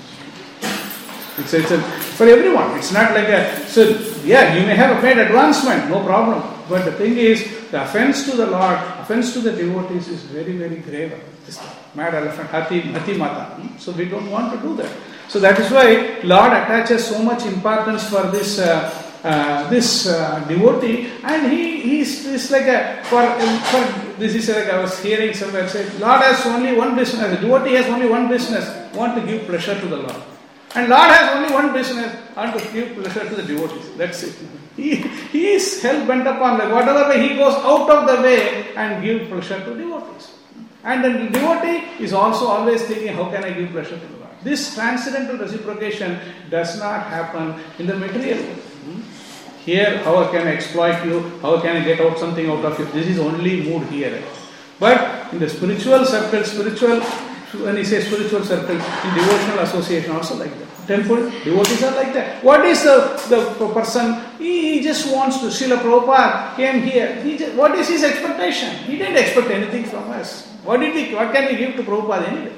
It's, it's a, for everyone. It's not like a, so yeah, you may have made advancement, no problem. But the thing is, the offense to the Lord, offense to the devotees is very, very grave. This mad elephant, hati, hati mata. So we don't want to do that. So that is why Lord attaches so much importance for this uh, uh, this uh, devotee, and he he's, he's like a for, for this is like I was hearing somewhere say, Lord has only one business. The devotee has only one business: want to give pleasure to the Lord. And Lord has only one business, and to give pleasure to the devotees. That's it. He, he is hell bent upon like whatever way he goes out of the way and give pleasure to devotees. And the devotee is also always thinking, how can I give pleasure to the Lord? This transcendental reciprocation does not happen in the material world. Here, how can I exploit you? How can I get out something out of you? This is only mood here. But in the spiritual circle, spiritual when he says spiritual circle, in devotional association also like that. Temple, devotees are like that. What is the, the person? He, he just wants to. Srila Prabhupada came here. He just, what is his expectation? He didn't expect anything from us. What did he? What can we give to Prabhupada anyway?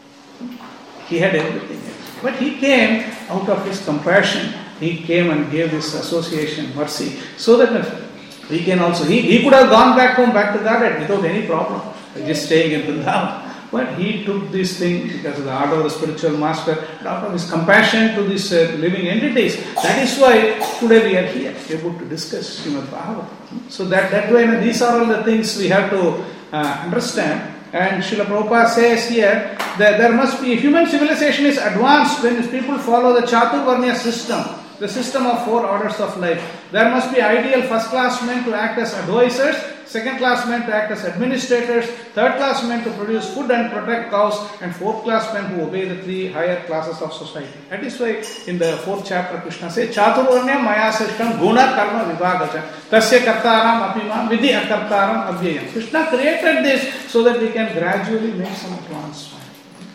He had everything. But he came out of his compassion. He came and gave this association mercy, so that we can also. He, he could have gone back home, back to Godhead without any problem, just staying in Vrindavan. But he took this thing because of the order of the spiritual master, and out of his compassion to these uh, living entities. That is why today we are here, able to discuss Srimad Bhagavatam. So that, that way, you know, these are all the things we have to uh, understand. And Srila Prabhupada says here that there must be, human civilization is advanced when people follow the Chaturvarnya system, the system of four orders of life. There must be ideal first-class men to act as advisors, second-class men to act as administrators, third-class men to produce food and protect cows, and fourth-class men who obey the three higher classes of society. That is why in the fourth chapter Krishna says, Chaturvarnya maya srishtam guna karma vibhagacha tasya kartaram apima vidhi akartaram avyayam. Krishna created this so that we can gradually make some advancement.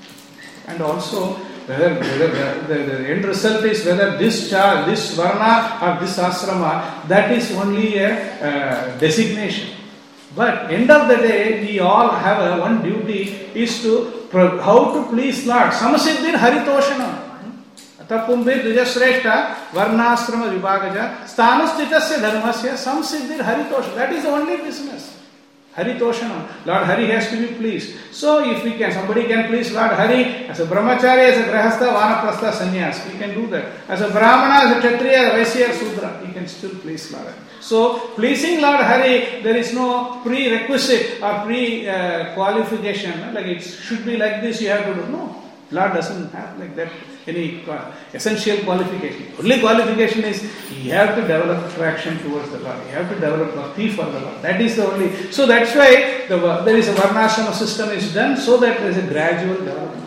And also, whether, whether the, the end result is whether this child, this varna or this asrama, that is only a uh, designation. But end of the day, we all have a one duty is to how to please Lord. Samasiddhir haritoshanam. Tapumbir dvijasreshta varnasrama vibhagaja sthanustitasya dharmasya samsiddhir haritoshanam. That is the only business. Haritoshanam. Lord Hari has to be pleased. So if we can, somebody can please Lord Hari as a brahmachari, as a grahastha, vanaprastha, sannyas, he can do that. As a brahmana, as a kshatriya, vaisya, sudra, he can still please Lord Hari. So pleasing Lord Hari, there is no prerequisite or pre-qualification. Like it should be like this, you have to do. No. Lord doesn't have like that any essential qualification. Only qualification is you have to develop attraction towards the Lord. You have to develop bhakti for the Lord. That is the only. So that's why the, there is a varnashrama system is done so that there is a gradual development.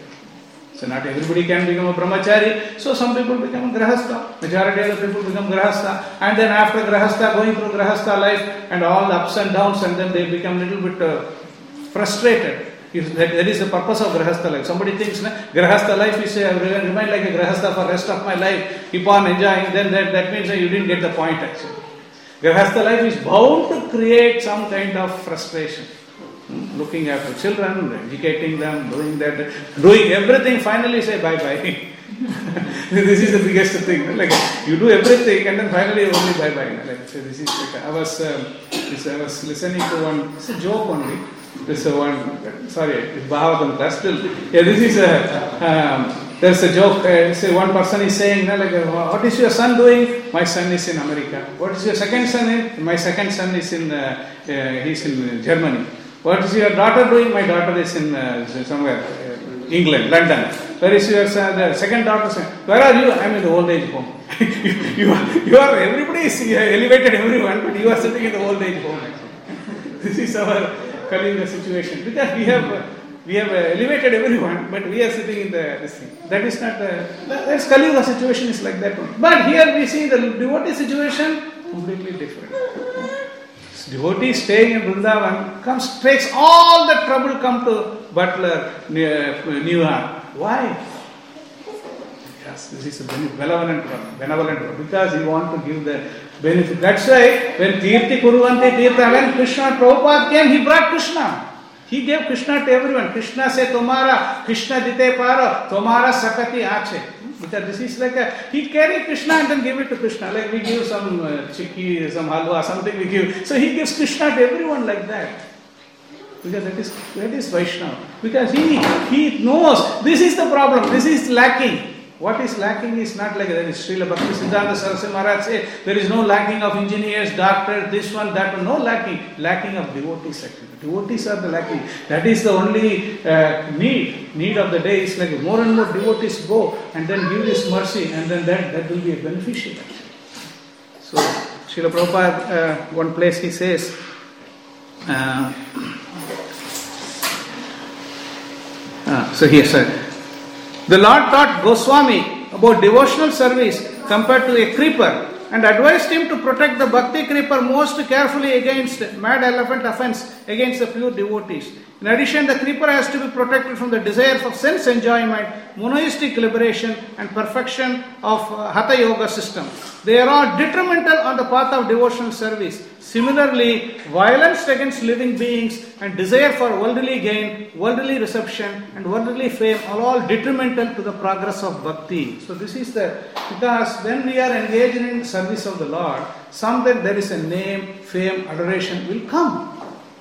So not everybody can become a brahmachari. So some people become grahastha. Majority of the people become grahastha. And then after grahastha, going through grahastha life and all the ups and downs, and then they become a little bit uh, frustrated. If that, that is the purpose of Grahastha life. Somebody thinks, na, Grahastha life is uh, remain like a Grahastha for the rest of my life, keep on enjoying, then that, that means uh, you didn't get the point actually. Grahastha life is bound to create some kind of frustration. Hmm? Looking after children, educating them, doing that, doing everything, finally say bye-bye. This is the biggest thing. Like you do everything and then finally only bye-bye. Like, so this is like, I was um, this, I was listening to one, it's a joke only. This is one, sorry, it's Bhagavatam class still. Yeah, this is a, um, there's a joke. Uh, say one person is saying, like, uh, what is your son doing? My son is in America. What is your second son in? My second son is in, uh, uh, he's in Germany. What is your daughter doing? My daughter is in uh, somewhere, uh, England, London. Where is your son? The second daughter saying, where are you? I'm in the old age home. you, are, you are, everybody is elevated everyone, but you are sitting in the old age home. This is our Kali situation. Because we have we have elevated everyone, but we are sitting in the this thing. That is not the that's Kali situation is like that one. But here we see the devotee situation completely different. Devotee staying in Vrindavan comes takes all the trouble come to Butler, New York. Why? Yes, this is a benevolent one, benevolent one, because he want to give the benefit. That's why when Tirthi Kuruvanti Tirtha, when Krishna Prabhupada came, he brought Krishna. He gave Krishna to everyone. Krishna say, Tomara, Krishna dite para, Tomara sakati ache. Because this is like a, he carried Krishna and then give it to Krishna. Like we give some uh, chikki, some halwa, something we give. So he gives Krishna to everyone like that. Because that is, that is Vaishnava. Because he, he knows this is the problem, this is lacking. What is lacking is not like that. Srila Bhakti Siddhanta Saraswati Maharaj said, there is no lacking of engineers, doctors, this one, that one. No lacking. Lacking of devotees actually. Devotees are the lacking. That is the only uh, need. Need of the day is like more and more devotees go and then give this mercy and then that, that will be a beneficial actually. So, Srila Prabhupada, uh, one place he says, uh, uh, so here said, the Lord taught Goswami about devotional service compared to a creeper and advised him to protect the bhakti creeper most carefully against mad elephant offense against the pure devotees. In addition, the creeper has to be protected from the desire for sense enjoyment, monoistic liberation and perfection of uh, Hatha Yoga system. They are all detrimental on the path of devotional service. Similarly, violence against living beings and desire for worldly gain, worldly reception and worldly fame are all detrimental to the progress of bhakti. So this is the, because when we are engaged in service of the Lord, sometimes there is a name, fame, adoration will come.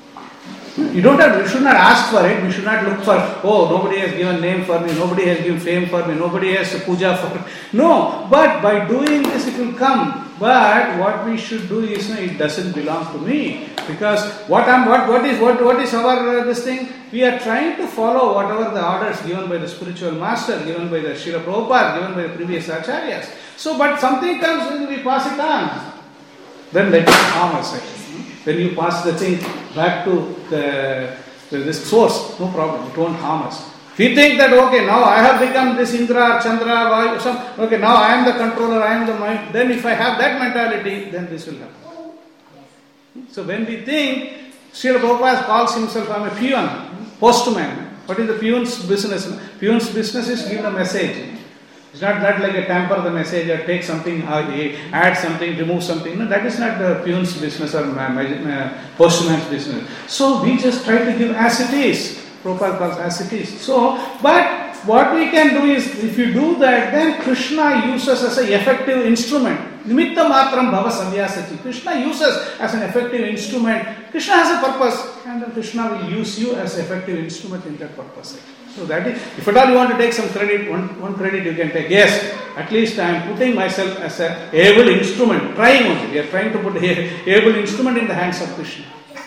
You don't have, you should not ask for it. We should not look for, oh, nobody has given name for me, nobody has given fame for me, nobody has puja for me. No, but by doing this it will come. But what we should do is, no, it doesn't belong to me. Because what I'm, what, what is, what, what is our uh, this thing? We are trying to follow whatever the orders given by the spiritual master, given by the Srila Prabhupada, given by the previous acharyas. So, but something comes, we pass it on. Then let it harm us actually. When you pass the thing back to the, the this source, no problem, it won't harm us. If we think that, okay, now I have become this Indra, Chandra, Vayu, some, okay, now I am the controller, I am the mind, then if I have that mentality, then this will happen. So when we think, Srila Prabhupada calls himself, I am a peon, postman. What is the peon's business? Peon's business is give a message. It's not, not like a tamper the message or take something, uh, add something, remove something. No, that is not the peon's business or uh, postman's business. So we just try to give as it is. Prabhupada calls as it is. So, but what we can do is, if you do that, then Krishna uses as an effective instrument. Nimitta matram bhava samyasati. Krishna uses as an effective instrument. Krishna has a purpose, and then Krishna will use you as an effective instrument in that purpose. So that is, if at all you want to take some credit, one, one credit you can take. Yes, at least I am putting myself as an able instrument, trying only. We are trying to put an able instrument in the hands of Krishna.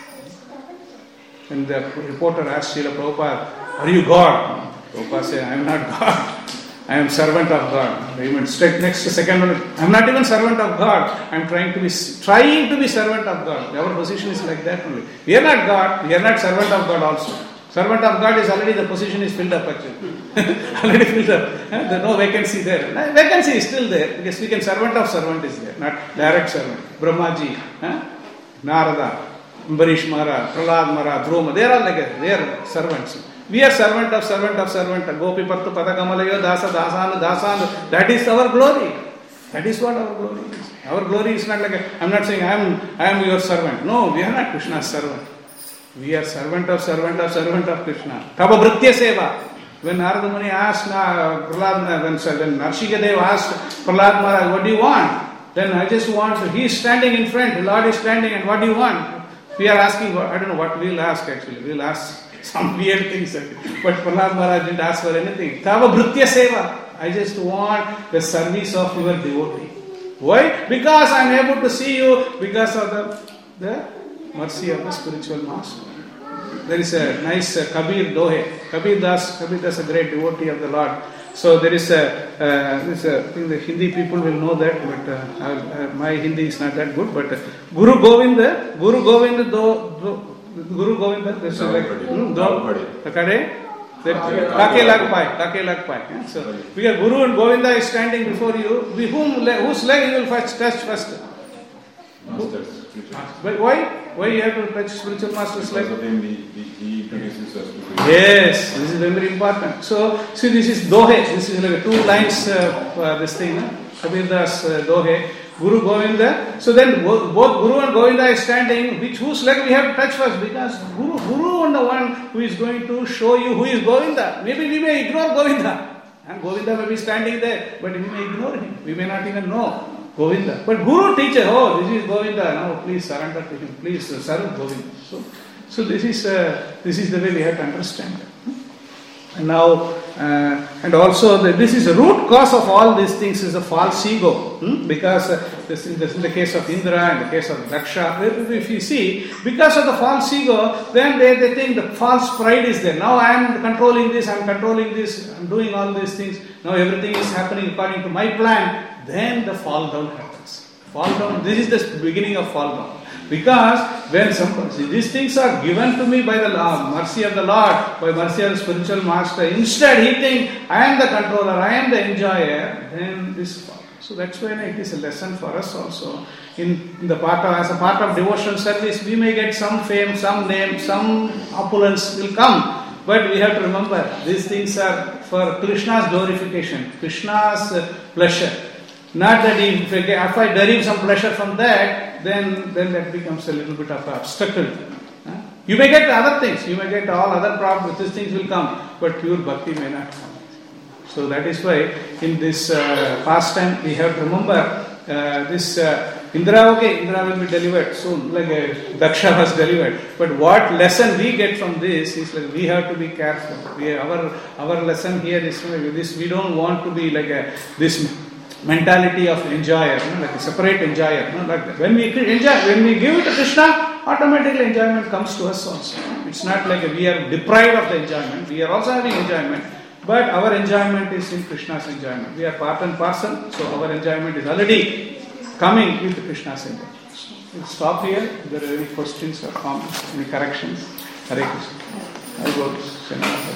And the reporter asked Srila Prabhupada, are you God? Prabhupada said, I am not God. I am servant of God. Even next second one, I am not even servant of God. I am trying to be trying to be servant of God. Our position is like that only. We are not God. We are not servant of God also. Servant of God is already, the position is filled up actually. Already filled up. There is no vacancy there. Vacancy is still there because we can servant of servant is there, not direct servant. Brahmaji, huh? Narada, Ambarish Maharaj, Prahlad Maharaj, Dhruva, they are all like a, they are servants. We are servant of servant of servant. Gopi Pattu Padakamalayo Dasa Dasan Dasan. That is our glory. That is what our glory is. Our glory is not like a, I'm not saying I am I am your servant. No, we are not Krishna's servant. We are servant of servant of servant of Krishna. Tava Bhritya Seva. When Narada Muni asked uh, Prahlad, when, when Narshikadev asked Prahlad Maharaj, what do you want? Then I just want, to, he is standing in front, the Lord is standing, and what do you want? We are asking, I don't know what we'll ask actually. We'll ask some weird things. But Prahlad Maharaj didn't ask for anything. Tava Bhritya Seva. I just want the service of your devotee. Why? Because I am able to see you because of the, the mercy of the spiritual master. There is a nice uh, Kabir Dohe. Kabir Das, Kabir Das is a great devotee of the Lord. So there is a, uh, this, uh, I think the Hindi people will know that, but uh, uh, my Hindi is not that good. But uh, Guru Govinda, Guru Govinda, do, do, Guru Govinda, this is like, hmm, do, Kade? Take lag pai, take lag pai. So because Guru and Govinda is standing before you, with whom, whose leg you will first touch first? Masters. But why? Why you have to touch spiritual master's leg? Because then he, he, he introduces us to Krishna. Yes, this is very important. So, see, this is Dohe. This is like two lines, uh, uh, this thing, uh, Kabir Das uh, Dohe, Guru Govinda. So then both Guru and Govinda is standing, which whose leg we have to touch first? Because Guru, Guru is the one who is going to show you who is Govinda. Maybe we may ignore Govinda. And Govinda may be standing there, but we may ignore him. We may not even know Govinda. But Guru teaches, oh, this is Govinda. Now please surrender to him. Please serve Govinda. So, so this is uh, this is the way we have to understand. And now, uh, and also the, this is the root cause of all these things is a false ego. Hmm? Because uh, this, is, this is the case of Indra and the case of Daksha. If you see, because of the false ego, then they, they think the false pride is there. Now I am controlling this, I am controlling this, I am doing all these things. Now everything is happening according to my plan. Then the fall down happens. Fall down, this is the beginning of fall down. Because when some, see, these things are given to me by the uh, mercy of the Lord, by mercy of the spiritual master, instead he thinks, I am the controller, I am the enjoyer, then this fall. So that's why it is a lesson for us also. In, in the part of, as a part of devotional service, we may get some fame, some name, some opulence will come. But we have to remember, these things are for Krishna's glorification, Krishna's uh, pleasure. Not that if, if I derive some pleasure from that, then, then that becomes a little bit of an obstacle. Huh? You may get other things, you may get all other problems, these things will come, but pure bhakti may not come. So that is why in this uh, pastime we have to remember uh, this uh, Indra, okay, Indra will be delivered soon, like uh, Daksha was delivered. But what lesson we get from this is like we have to be careful. We, our our lesson here is this: we don't want to be like a, this mentality of enjoyer, you know, like a separate enjoyer. You know, like when we enjoy, when we give it to Krishna, automatically enjoyment comes to us also. It's not like we are deprived of the enjoyment. We are also having enjoyment. But our enjoyment is in Krishna's enjoyment. We are part and parcel, so our enjoyment is already coming with Krishna's enjoyment. So we'll stop here. If there are any questions or comments, any corrections? Hare Krishna. I go to Srinath.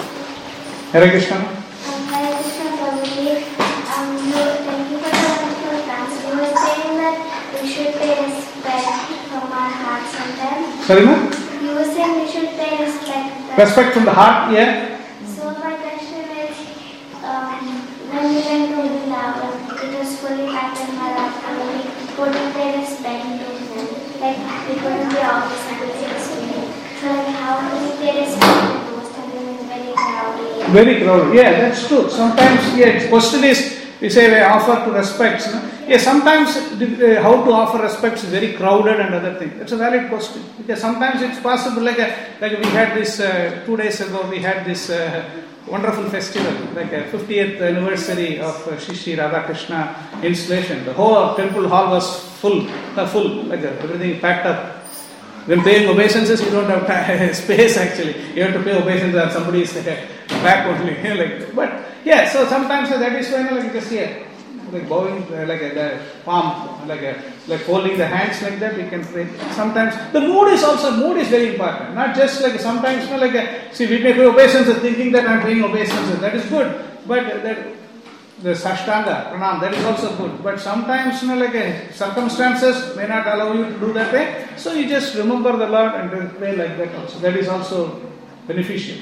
Hare Krishna. Um, Hare Krishna, Prabhuji. Um, you, thank you for the wonderful class. You were saying that we should pay respect from our heart sometimes. Sorry, ma'am? You were saying we should pay respect. Respect from the heart, yeah. So my question is, um, when we went to Vrindavan, it was fully packed in Maratha, we couldn't pay respect to him. Like, we couldn't be obvious and explain. So like, how do we pay respect to those times when it's very crowded? Very crowded. Yeah, that's true. Sometimes, yeah, question is, we say we offer to respects. No? Yeah, sometimes uh, how to offer respects is very crowded and other things. That's a valid question. Because sometimes it's possible, like a, like we had this, uh, two days ago, we had this uh, wonderful festival, like a fiftieth anniversary of uh, Shri Shri Radhakrishna installation. The whole temple hall was full, uh, full, like uh, everything packed up. When paying obeisances, you don't have time, space actually. You have to pay obeisances and somebody is like back only. like, but yeah, so sometimes uh, that is why, you know, like just here, like bowing, uh, like a the palm, like a, like holding the hands like that, we can pray. Sometimes the mood is also, mood is very important. Not just like sometimes, you know, like a, see, we may pay obeisances thinking that I'm paying obeisances. That is good, but uh, that the Sashtanga pranam, that is also good. But sometimes, you know, like uh, circumstances may not allow you to do that way. So you just remember the Lord and then pray like that also. That is also beneficial.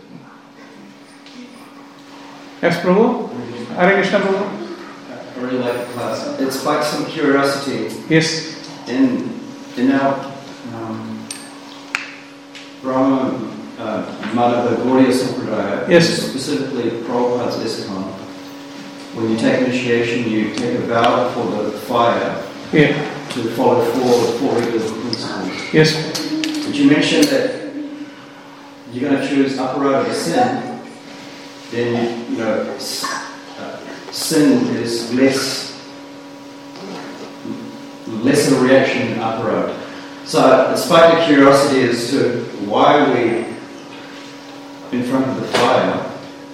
Yes, Prabhu? Hare Krishna, Prabhu? I really like the class. It sparked some curiosity. Yes. In in our um, Brahma uh, Madhava Gaudiya Sampradaya, yes, specifically Prabhupada's ISKCON, when you take initiation, you take a vow for the fire yeah. to follow four four regular principles. Yes. But you mentioned that you're going to choose aparada as sin. Then you, you know uh, sin is less. lesser reaction than aparad. So it sparked a curiosity as to why we, in front of the fire,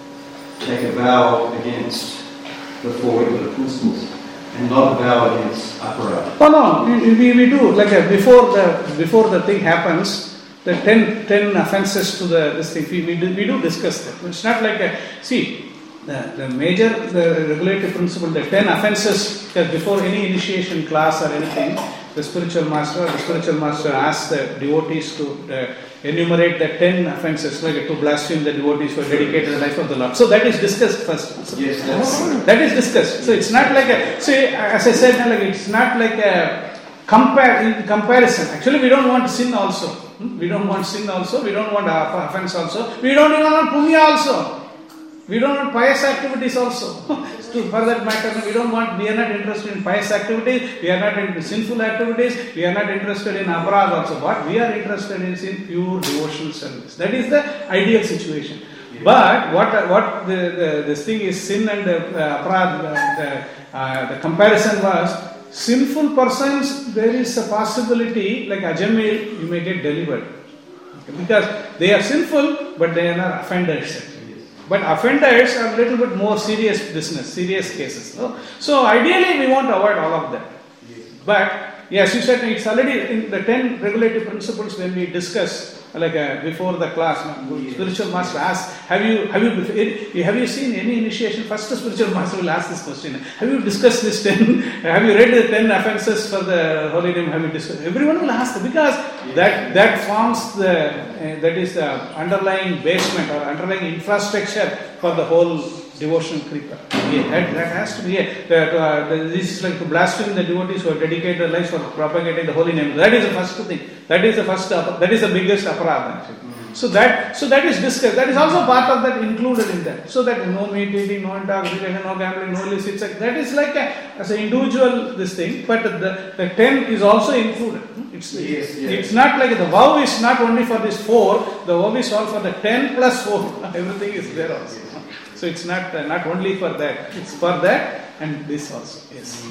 take a vow against the four regular principles and not a vow against aparad. Oh no, we, we do like uh, before the before the thing happens, the ten, ten offenses to the this thing we, we do we do discuss that. It's not like a see. The, the major, the regulative principle, the ten offenses, because before any initiation class or anything, the spiritual master, the spiritual master asks the devotees to uh, enumerate the ten offenses, like to blaspheme the devotees who are dedicated to the life of the Lord. So that is discussed first. So yes, that's that is discussed. So it's not like a, see, as I said, like it's not like a compare in comparison. Actually, we don't want sin also. We don't want sin also. We don't want offense also. We don't even want punya also. We don't want pious activities also. For that matter, we don't want, we are not interested in pious activities, we are not into sinful activities, we are not interested in aparad also. What we are interested in is in pure devotional service. That is the ideal situation. Yeah. But what what the, the this thing is sin and the uh, aparad, the, uh, the comparison was, sinful persons, there is a possibility, like Ajamil, you may get delivered. Okay? Because they are sinful, but they are not offenders. But offenders are a little bit more serious business, serious cases. No? So ideally, we want to avoid all of that. Yes. But yes, you said it's already in the ten regulative principles when we discuss, like uh, before the class. Yes. Spiritual master asks, "Have you have you have you seen any initiation?" First, the spiritual master will ask this question: "Have you discussed this ten? Have you read the ten offenses for the holy name? Have you discussed?" Everyone will ask because yes. that that forms the uh, that is the underlying basement or underlying infrastructure for the whole devotional creeper. Yeah, that, that has to be it. That, uh, this is like to blaspheme the devotees who are dedicated their lives for propagating the holy name. That is the first thing. That is the first. Uh, that is the biggest aparad. Mm-hmm. So that so that is discussed. That is also part of that included in that. So that no meat eating, no intoxication, no gambling, no illicit sex. That is like a, as an individual this thing. But the the ten is also included. It's yes, yes. It's not like the vow is not only for this four. The vow is all for the ten plus four. Everything is there also. So it's not uh, not only for that, it's for that and this also. Yes.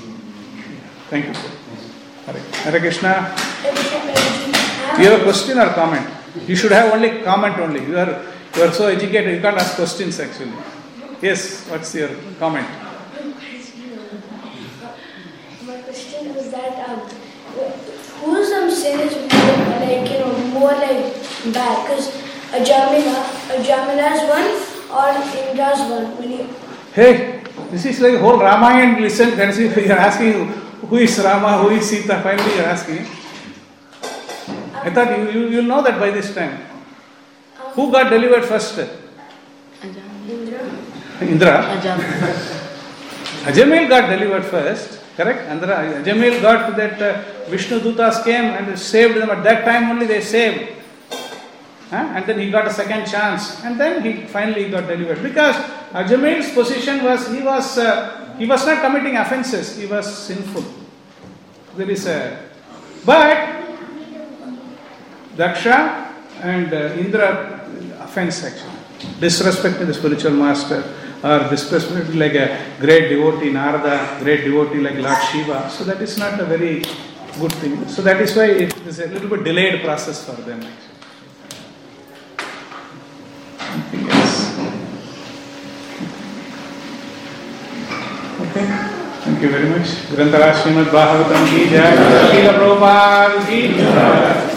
Thank you, sir. Hare, Hare Krishna. You have a question or comment? You should have only comment only. You are you are so educated, you can't ask questions actually. Yes, what's your comment? My question was that um, who some sin is more, like you know more like bad? Because Ajamila, Ajamila's one. Or Indra's one. When you Hey, this is like whole Ramayana. Listen, then see, you are asking who is Rama, who is Sita. Finally, you are asking. I thought you you will know that by this time. Um, Who got delivered first? Indra. Indra. Ajamil. Ajamil got delivered first. Correct? Indra. Ajamil got that uh, Vishnu Dutas came and saved them. At that time only they saved. Huh? And then he got a second chance, and then he finally got delivered. Because Ajamil's position was he was uh, he was not committing offenses; he was sinful. There is a but Daksha and uh, Indra offense actually disrespect to the spiritual master or disrespect like a great devotee Narada, great devotee like Lord Shiva. So that is not a very good thing. So that is why it is a little bit delayed process for them actually. Anything else? Okay. Thank you very much. Grantharaj Srimad Bhagavatam ki jai. Srila Prabhupada ki jai.